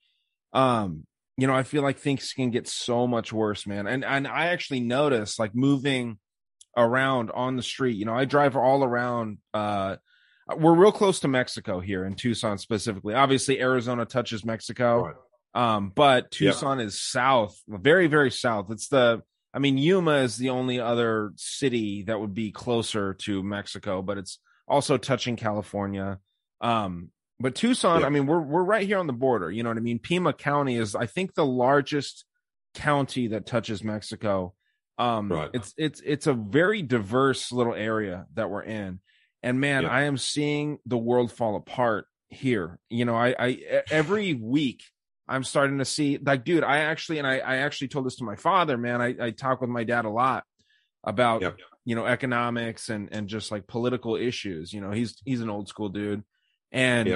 I feel like things can get so much worse, man. And I actually notice, like, moving around on the street, I drive all around. We're real close to Mexico here in Tucson specifically. Obviously, Arizona touches Mexico. Right. But Tucson is south, very, very south. It's Yuma is the only other city that would be closer to Mexico, but it's also touching California. But Tucson, we're right here on the border. You know what I mean? Pima County is, I think, the largest county that touches Mexico. Right. It's a very diverse little area that we're in. And man, I am seeing the world fall apart here. I every week I'm starting to see, like, dude, I actually told this to my father, man. I talk with my dad a lot about, economics and just like political issues. He's an old school dude. And,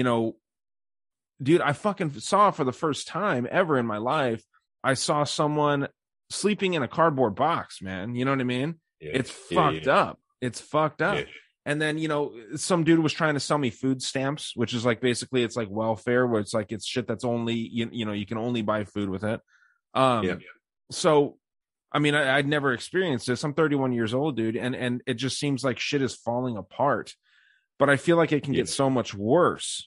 dude, I fucking saw for the first time ever in my life, I saw someone sleeping in a cardboard box, man. You know what I mean? Yeah. It's fucked up. It's fucked up. Yeah. And then, some dude was trying to sell me food stamps, which is like, basically it's like welfare, where it's like, it's shit that's only, you can only buy food with it. So, I'd never experienced this. I'm 31 years old, dude. And it just seems like shit is falling apart, but I feel like it can get so much worse.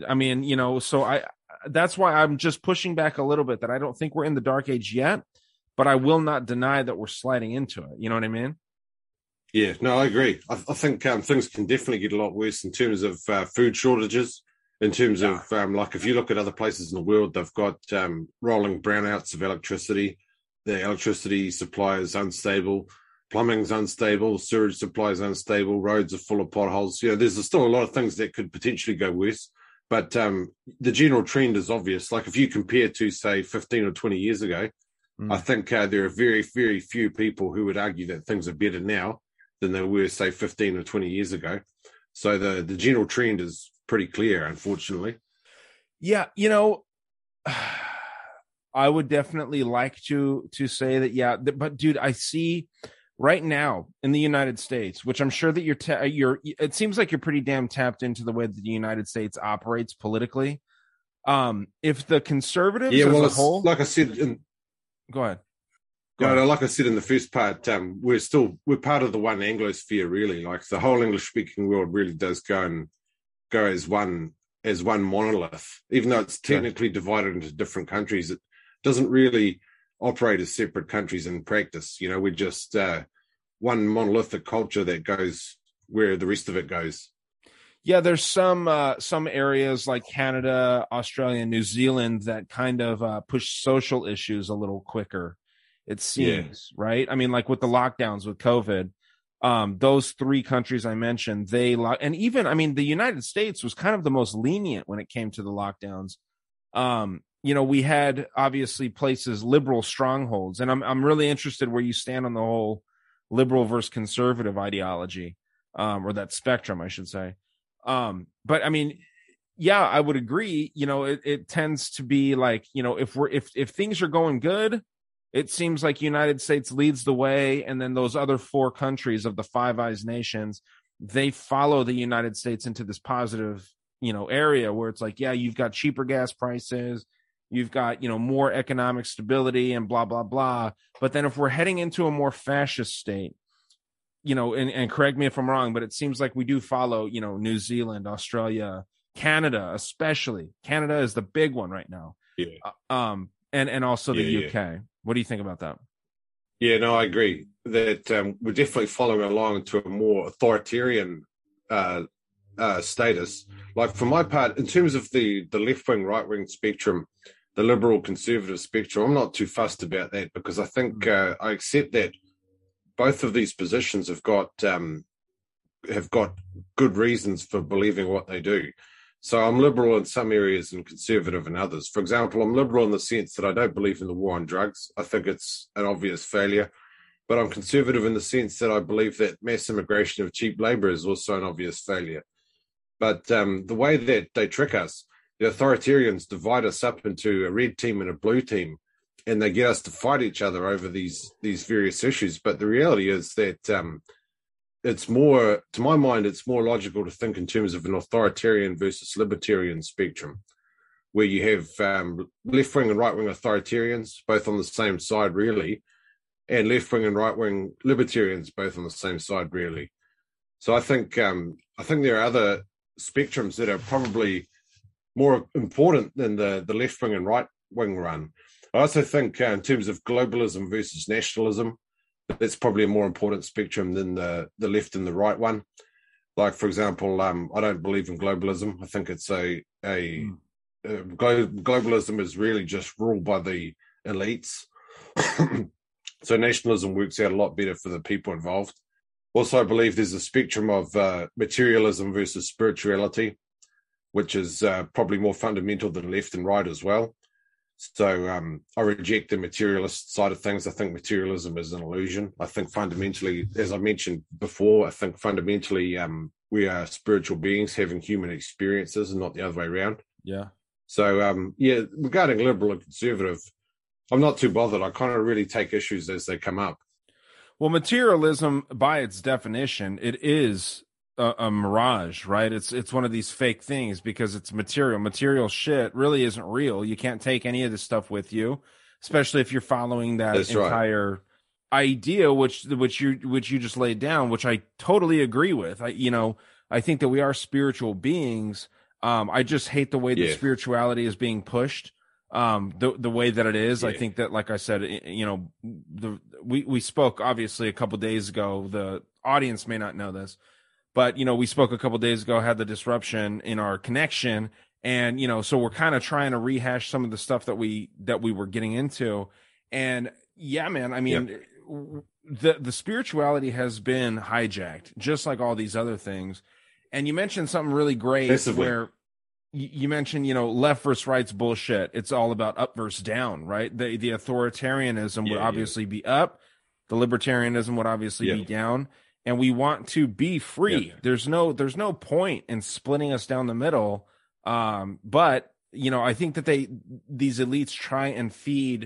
So that's why I'm just pushing back a little bit, that I don't think we're in the Dark Age yet, but I will not deny that we're sliding into it. You know what I mean? Yeah, no, I agree. I think things can definitely get a lot worse in terms of food shortages, in terms of, like, if you look at other places in the world, they've got rolling brownouts of electricity. The electricity supply is unstable, plumbing's unstable, sewage supply is unstable, roads are full of potholes. There's still a lot of things that could potentially go worse. But the general trend is obvious. Like, if you compare to, say, 15 or 20 years ago, I think there are very, very few people who would argue that things are better now than they were, say, 15 or 20 years ago. So the general trend is pretty clear, unfortunately. Yeah, I would definitely like to say that, yeah, but dude, I see right now in the United States, which I'm sure that it seems like you're pretty damn tapped into the way that the United States operates politically. If the conservatives Yeah, as well, a it's whole, like I said in go ahead. no, like I said in the first part, we're part of the one Anglosphere, really. Like the whole English speaking world really does go as one monolith, even though it's technically divided into different countries. It doesn't really operate as separate countries in practice. We're just one monolithic culture that goes where the rest of it goes. Yeah, there's some areas like Canada, Australia, New Zealand that kind of push social issues a little quicker, it seems, right? I mean, like with the lockdowns with COVID, those three countries I mentioned, and even, I mean, the United States was kind of the most lenient when it came to the lockdowns. We had obviously places, liberal strongholds, and I'm really interested where you stand on the whole liberal versus conservative ideology, or that spectrum, I should say. But I mean, yeah, I would agree. It tends to be like, if things are going good, it seems like United States leads the way, and then those other four countries of the Five Eyes nations, they follow the United States into this positive, area where it's like, yeah, you've got cheaper gas prices, you've got, more economic stability and blah, blah, blah. But then if we're heading into a more fascist state, and correct me if I'm wrong, but it seems like we do follow, New Zealand, Australia, Canada, especially. Canada is the big one right now. Yeah. And also the UK. Yeah. What do you think about that? Yeah, no, I agree that we're definitely following along to a more authoritarian status. Like for my part, in terms of the left-wing, right-wing spectrum, the liberal conservative spectrum, I'm not too fussed about that, because I think I accept that both of these positions have got good reasons for believing what they do. So I'm liberal in some areas and conservative in others. For example, I'm liberal in the sense that I don't believe in the war on drugs. I think it's an obvious failure. But I'm conservative in the sense that I believe that mass immigration of cheap labor is also an obvious failure. But the way that they trick us, the authoritarians divide us up into a red team and a blue team, and they get us to fight each other over these various issues. But the reality is that it's more, to my mind, it's more logical to think in terms of an authoritarian versus libertarian spectrum, where you have left-wing and right-wing authoritarians both on the same side, really, and left-wing and right-wing libertarians both on the same side, really. So I think there are other spectrums that are probably more important than the left-wing and right-wing run. I also think in terms of globalism versus nationalism, that's probably a more important spectrum than the left and the right one. Like, for example, I don't believe in globalism. I think it's globalism is really just ruled by the elites. So nationalism works out a lot better for the people involved. Also, I believe there's a spectrum of materialism versus spirituality, which is probably more fundamental than left and right as well. So I reject the materialist side of things. I think materialism is an illusion. I think fundamentally, as I mentioned before, I think fundamentally we are spiritual beings having human experiences and not the other way around. Yeah. So, regarding liberal and conservative, I'm not too bothered. I kind of really take issues as they come up. Well, materialism, by its definition, it is a mirage, right? It's one of these fake things because it's material. Material shit really isn't real. You can't take any of this stuff with you, especially if you're following that entire idea, which you just laid down, which I totally agree with. I think that we are spiritual beings. I just hate the way that spirituality is being pushed. The way that it is, I think that, like I said, we spoke obviously a couple days ago. The audience may not know this, but we spoke a couple days ago, had the disruption in our connection, and so we're kind of trying to rehash some of the stuff that we were getting into. And yeah, man, I mean, the spirituality has been hijacked, just like all these other things. And you mentioned something really great where you mentioned, left versus right's bullshit. It's all about up versus down, right? The authoritarianism would obviously be up. The libertarianism would obviously be down. And we want to be free. There's no point in splitting us down the middle. But I think that these elites try and feed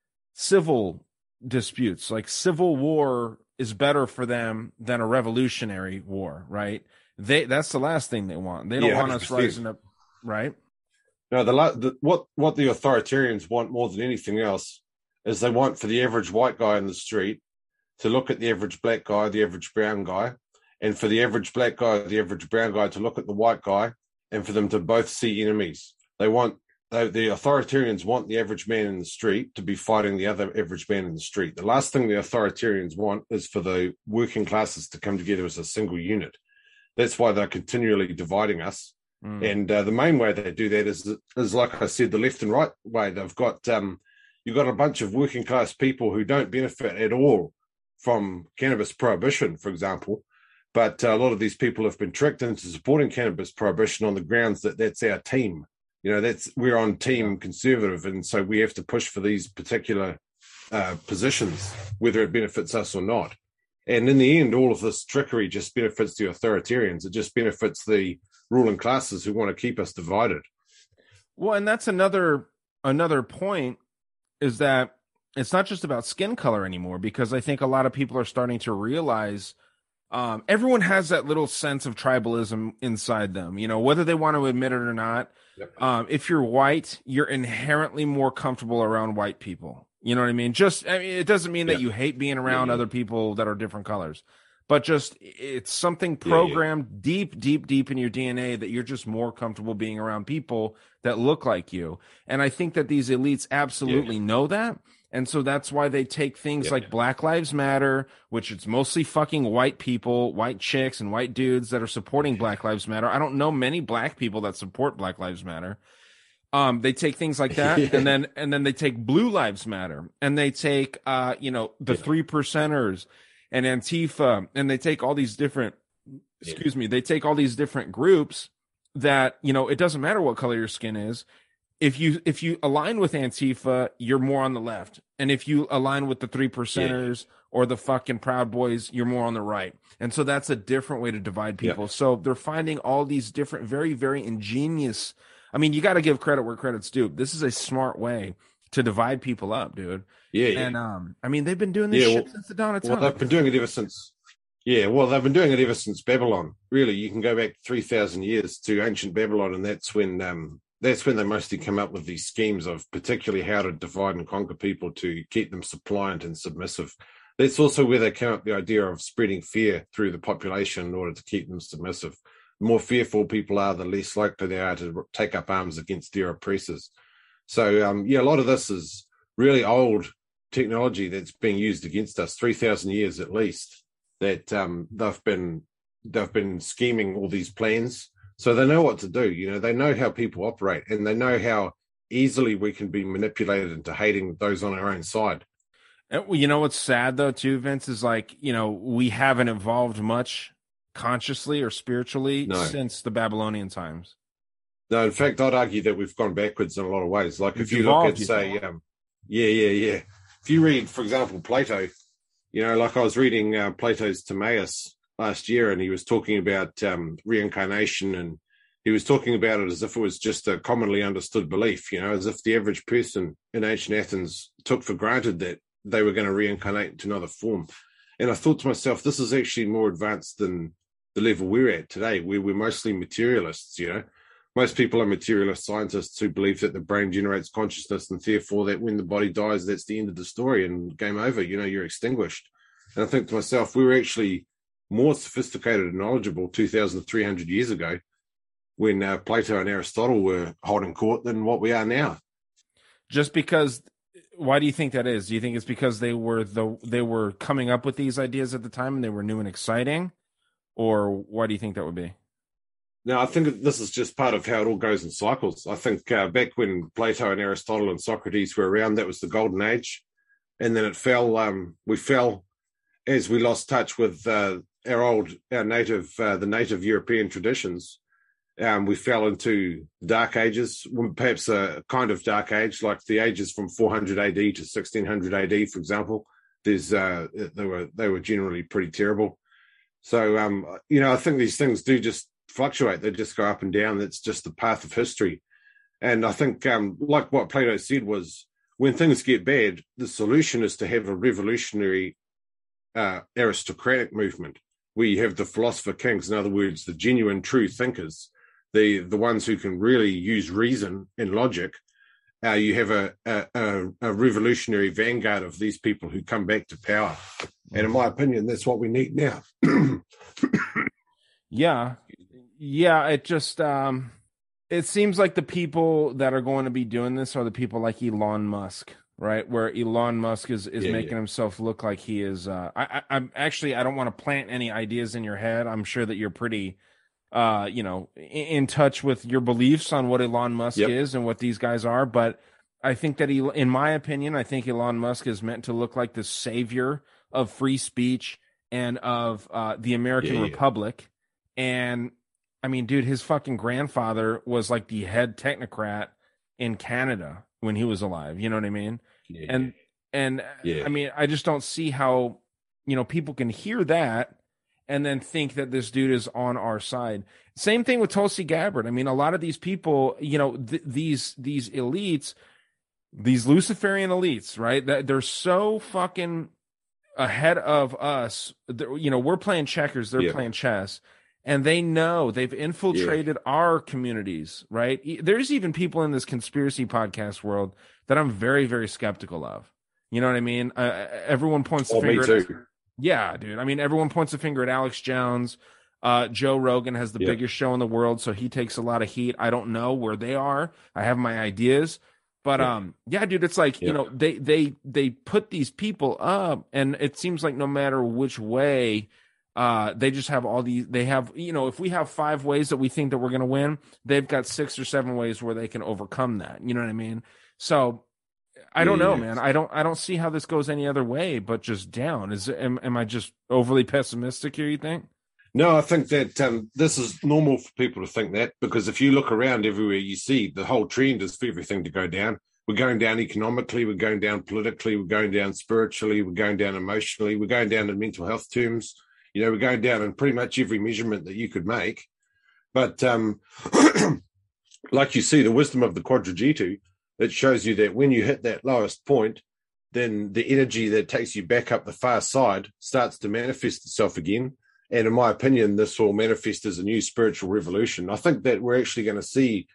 civil disputes. Like civil war is better for them than a revolutionary war, right? That's the last thing they want. They don't want us 100%. rising up, right? No, what the authoritarians want more than anything else is they want for the average white guy in the street to look at the average black guy, the average brown guy, and for the average black guy, the average brown guy to look at the white guy, and for them to both see enemies. The authoritarians want the average man in the street to be fighting the other average man in the street. The last thing the authoritarians want is for the working classes to come together as a single unit. That's why they're continually dividing us. And the main way they do that is like I said, the left and right way. They've got you've got a bunch of working class people who don't benefit at all from cannabis prohibition, for example. But a lot of these people have been tricked into supporting cannabis prohibition on the grounds that that's our team. We're on team conservative, and so we have to push for these particular positions, whether it benefits us or not. And in the end, all of this trickery just benefits the authoritarians. It just benefits the ruling classes who want to keep us divided. Well, and that's another point, is that it's not just about skin color anymore, because I think a lot of people are starting to realize everyone has that little sense of tribalism inside them, whether they want to admit it or not. Yep. If you're white, you're inherently more comfortable around white people. You know what I mean? It doesn't mean that you hate being around other people that are different colors, but just it's something programmed deep, deep, deep in your DNA that you're just more comfortable being around people that look like you. And I think that these elites absolutely know that. And so that's why they take things like Black Lives Matter, which it's mostly fucking white people, white chicks and white dudes that are supporting Black Lives Matter. I don't know many black people that support Black Lives Matter. They take things like that, and then they take Blue Lives Matter, and they take the 3 percenters and Antifa, and they take all these different they take all these different groups that, it doesn't matter what color your skin is. If you align with Antifa, you're more on the left. And if you align with the 3 percenters or the fucking Proud Boys, you're more on the right. And so that's a different way to divide people. So they're finding all these different, very, very ingenious. I mean, you got to give credit where credit's due. This is a smart way to divide people up, dude. And I mean, they've been doing this shit since the dawn of time. Well, they've been doing it ever since. Yeah, well, they've been doing it ever since Babylon. Really, you can go back 3,000 years to ancient Babylon, and that's when they mostly come up with these schemes of particularly how to divide and conquer people to keep them suppliant and submissive. That's also where they came up with the idea of spreading fear through the population in order to keep them submissive. The more fearful people are, the less likely they are to take up arms against their oppressors. So, a lot of this is really old technology that's being used against us, 3,000 years at least, that they've been scheming all these plans. So they know what to do. They know how people operate, and they know how easily we can be manipulated into hating those on our own side. And what's sad, though, too, Vince, is we haven't evolved much consciously or spiritually since the Babylonian times. No, in fact, I'd argue that we've gone backwards in a lot of ways. Like if you look at, say, if you read, for example, Plato, like I was reading Plato's Timaeus last year, and he was talking about reincarnation, and he was talking about it as if it was just a commonly understood belief, as if the average person in ancient Athens took for granted that they were going to reincarnate into another form. And I thought to myself, this is actually more advanced than the level we're at today, where we're mostly materialists. Most people are materialist scientists who believe that the brain generates consciousness, and therefore that when the body dies, that's the end of the story and game over. You're extinguished. And I think to myself, we were actually more sophisticated and knowledgeable 2,300 years ago when Plato and Aristotle were holding court than what we are now. Just because, why do you think that is? Do you think it's because they were coming up with these ideas at the time and they were new and exciting? Or why do you think that would be? No, I think this is just part of how it all goes in cycles. I think back when Plato and Aristotle and Socrates were around, that was the golden age. And then it fell. We fell as we lost touch with the native European traditions. We fell into dark ages, perhaps a kind of dark age, like the ages from 400 AD to 1600 AD, for example. They were generally pretty terrible. So, I think these things do just fluctuate. They just go up and down. That's just the path of history. And I think, like what Plato said, was when things get bad, the solution is to have a revolutionary aristocratic movement where you have the philosopher kings, in other words, the genuine true thinkers, the ones who can really use reason and logic. You have a revolutionary vanguard of these people who come back to power. And in my opinion, that's what we need now. Yeah. It just, it seems like the people that are going to be doing this are the people like Elon Musk, right? Where Elon Musk is making himself look like he is. I'm actually, I don't want to plant any ideas in your head. I'm sure that you're pretty, in touch with your beliefs on what Elon Musk is and what these guys are. But I think that in my opinion, I think Elon Musk is meant to look like the savior of free speech and of the American Republic. And I mean, dude, his fucking grandfather was like the head technocrat in Canada when he was alive. You know what I mean? I mean, I just don't see how, people can hear that and then think that this dude is on our side. Same thing with Tulsi Gabbard. I mean, a lot of these people, these elites, these Luciferian elites, right? That they're so fucking ahead of us. We're playing checkers, they're playing chess. And they know they've infiltrated our communities, right? There's even people in this conspiracy podcast world that I'm very, very skeptical of. You know what I mean? Everyone points the finger at... Yeah, dude. I mean, everyone points the finger at Alex Jones. Joe Rogan has the biggest show in the world, so he takes a lot of heat. I don't know where they are. I have my ideas. But dude, it's like, they put these people up, and it seems like no matter which way... they just have all these, they have, if we have 5 ways that we think that we're going to win, they've got 6 or 7 ways where they can overcome that. You know what I mean? So I don't know, man. I don't see how this goes any other way, but just down. Am I just overly pessimistic here, you think? No, I think that this is normal for people to think that, because if you look around everywhere, you see the whole trend is for everything to go down. We're going down economically, we're going down politically, we're going down spiritually, we're going down emotionally, we're going down in mental health terms. We're going down in pretty much every measurement that you could make. But like you see, the wisdom of the Quadrigitu, it shows you that when you hit that lowest point, then the energy that takes you back up the far side starts to manifest itself again. And in my opinion, this will manifest as a new spiritual revolution. I think that we're going to see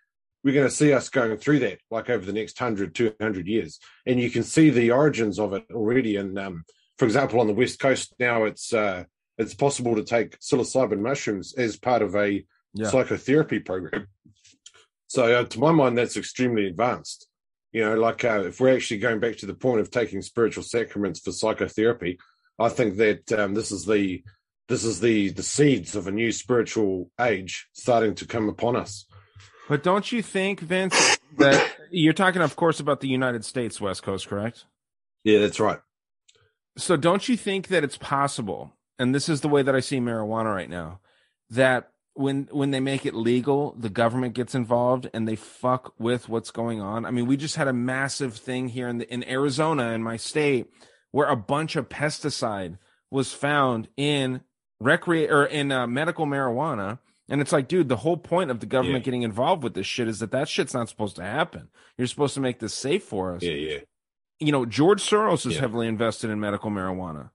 us going through that, like over the next 100, 200 years. And you can see the origins of it already. And for example, on the West Coast now, it's possible to take psilocybin mushrooms as part of a psychotherapy program. So to my mind, that's extremely advanced. If we're actually going back to the point of taking spiritual sacraments for psychotherapy, I think that this is the seeds of a new spiritual age starting to come upon us. But don't you think, Vince, that you're talking, of course, about the United States West Coast, correct? Yeah, that's right. So don't you think that it's possible, and this is the way that I see marijuana right now, that when they make it legal, the government gets involved and they fuck with what's going on? I mean, we just had a massive thing here in Arizona, in my state, where a bunch of pesticide was found in medical marijuana. And it's like, dude, the whole point of the government getting involved with this shit is that shit's not supposed to happen. You're supposed to make this safe for us. George Soros is heavily invested in medical marijuana.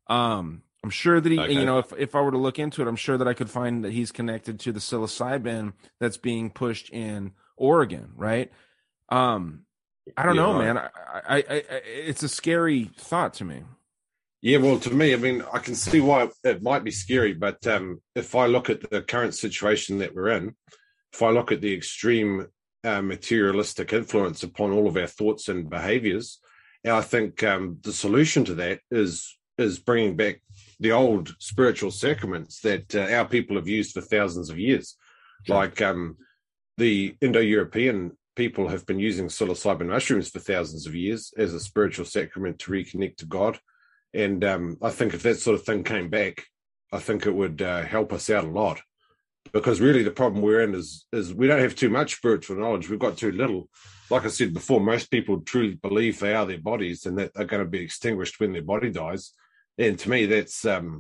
I'm sure that he, if I were to look into it, I'm sure that I could find that he's connected to the psilocybin that's being pushed in Oregon, right? I don't know, man. I it's a scary thought to me. Yeah, well, to me, I mean, I can see why it might be scary, but if I look at the current situation that we're in, if I look at the extreme materialistic influence upon all of our thoughts and behaviors, I think the solution to that is bringing back the old spiritual sacraments that our people have used for thousands of years. Sure. Like the Indo-European people have been using psilocybin mushrooms for thousands of years as a spiritual sacrament to reconnect to God. And I think if that sort of thing came back, I think it would help us out a lot. Because really the problem we're in is we don't have too much spiritual knowledge. We've got too little. Like I said before, most people truly believe they are their bodies and that they're going to be extinguished when their body dies. And to me, that's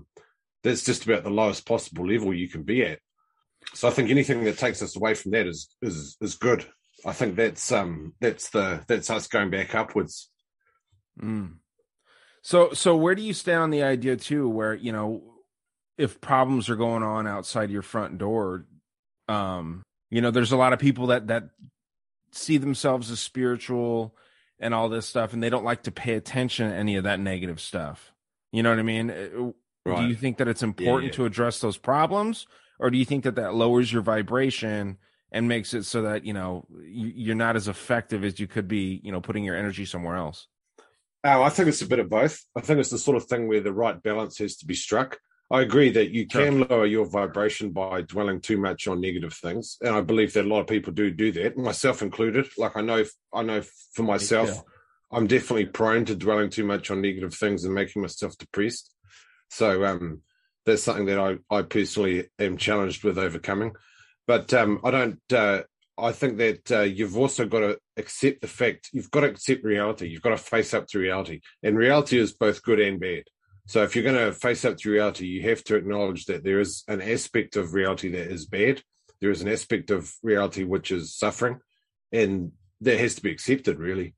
just about the lowest possible level you can be at. So I think anything that takes us away from that is good. I think that's us going back upwards. Mm. So where do you stand on the idea too, where, if problems are going on outside your front door, there's a lot of people that see themselves as spiritual and all this stuff, and they don't like to pay attention to any of that negative stuff. You know what I mean? Right. Do you think that it's important to address those problems, or do you think that lowers your vibration and makes it so that, you're not as effective as you could be, putting your energy somewhere else? I think it's a bit of both. I think it's the sort of thing where the right balance has to be struck. I agree that you can lower your vibration by dwelling too much on negative things, and I believe that a lot of people do that, myself included. Like I know for myself, I'm definitely prone to dwelling too much on negative things and making myself depressed. So that's something that I personally am challenged with overcoming. But I think that you've also got to accept the fact. You've got to accept reality. You've got to face up to reality, and reality is both good and bad. So if you're going to face up to reality, you have to acknowledge that there is an aspect of reality that is bad. There is an aspect of reality which is suffering, and that has to be accepted, really.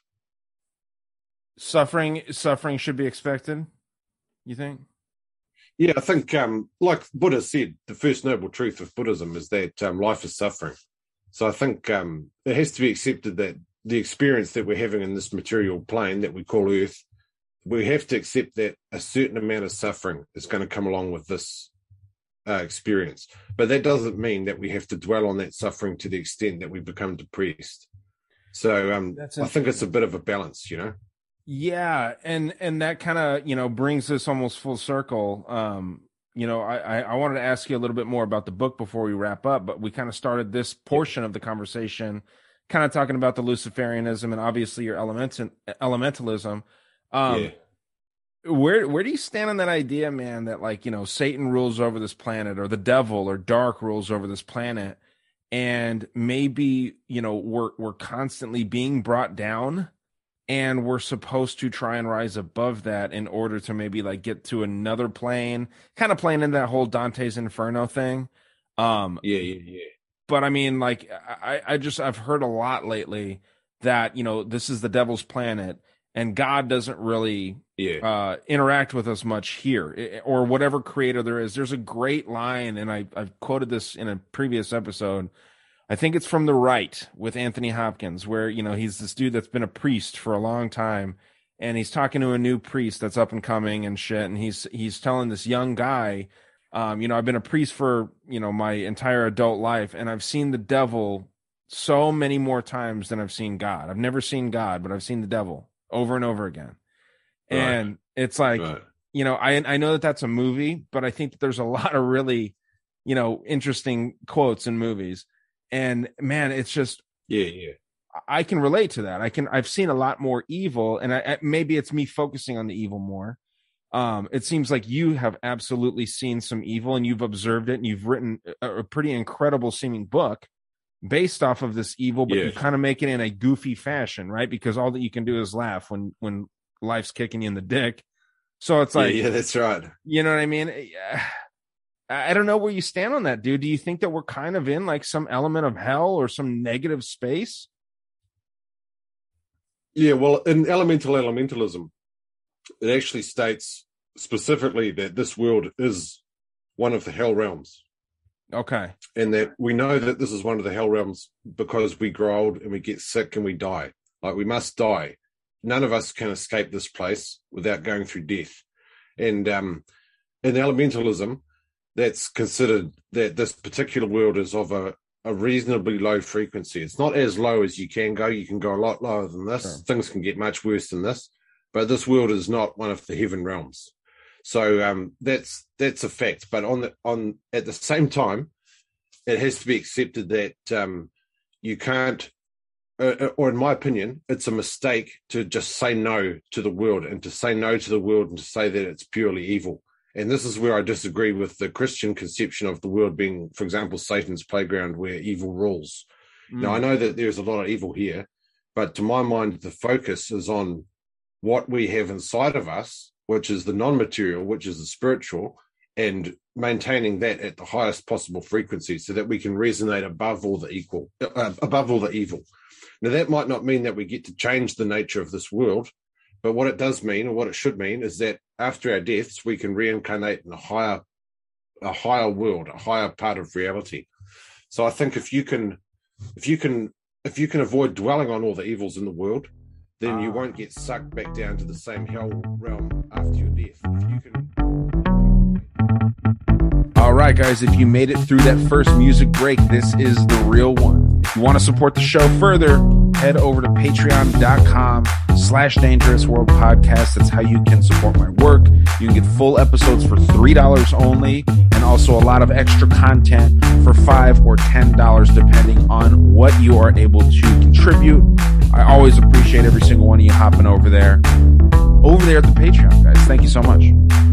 Suffering should be expected, you think? Yeah, I think, like Buddha said, the first noble truth of Buddhism is that life is suffering. So I think it has to be accepted that the experience that we're having in this material plane that we call Earth, we have to accept that a certain amount of suffering is going to come along with this experience. But that doesn't mean that we have to dwell on that suffering to the extent that we become depressed. So I think it's a bit of a balance, Yeah, and that kind of, brings us almost full circle. I wanted to ask you a little bit more about the book before we wrap up, but we kind of started this portion of the conversation kind of talking about the Luciferianism and obviously your elementalism. Where do you stand on that idea, man, that Satan rules over this planet, or the devil or dark rules over this planet, and maybe, we're constantly being brought down, and we're supposed to try and rise above that in order to maybe get to another plane, kind of playing in that whole Dante's Inferno thing. But I mean, I've heard a lot lately that, this is the devil's planet and God doesn't really interact with us much here, or whatever creator there is. There's a great line, and I've quoted this in a previous episode. I think it's from The Right with Anthony Hopkins, where, he's this dude that's been a priest for a long time, and he's talking to a new priest that's up and coming and shit. And he's telling this young guy, I've been a priest for, my entire adult life, and I've seen the devil so many more times than I've seen God. I've never seen God, but I've seen the devil over and over again. Right. And it's like, right. I know that that's a movie, but I think that there's a lot of really, interesting quotes in movies. And man, it's just, I can relate to that. I've seen a lot more evil, and maybe it's me focusing on the evil more. It seems like you have absolutely seen some evil, and you've observed it, and you've written a pretty incredible seeming book based off of this evil, but you kind of make it in a goofy fashion, right? Because all that you can do is laugh when life's kicking you in the dick. So it's like, yeah, that's right. You know what I mean? I don't know where you stand on that, dude. Do you think that we're kind of in some element of hell or some negative space? Yeah, well, in elementalism, it actually states specifically that this world is one of the hell realms. Okay. And that we know that this is one of the hell realms because we grow old and we get sick and we die. We must die. None of us can escape this place without going through death. And in elementalism, that's considered that this particular world is of a reasonably low frequency. It's not as low as you can go. You can go a lot lower than this. Sure. Things can get much worse than this. But this world is not one of the heaven realms. So that's a fact. But at the same time, it has to be accepted that you can't, or in my opinion, it's a mistake to just say no to the world, and to say no to the world and to say that it's purely evil. And this is where I disagree with the Christian conception of the world being, for example, Satan's playground where evil rules. Now, I know that there's a lot of evil here, but to my mind, the focus is on what we have inside of us, which is the non-material, which is the spiritual, and maintaining that at the highest possible frequency so that we can resonate above all the evil. Now, that might not mean that we get to change the nature of this world, but what it does mean, or what it should mean, is that after our deaths, we can reincarnate in a higher world, a higher part of reality. So I think if you can avoid dwelling on all the evils in the world, then you won't get sucked back down to the same hell realm after your death. All right, guys, if you made it through that first music break, this is the real one. If you want to support the show further, head over to patreon.com/Dangerous World Podcast. That's how you can support my work. You can get full episodes for $3 only, and also a lot of extra content for $5 or $10, depending on what you are able to contribute. I always appreciate every single one of you hopping over there at the Patreon, guys. Thank you so much.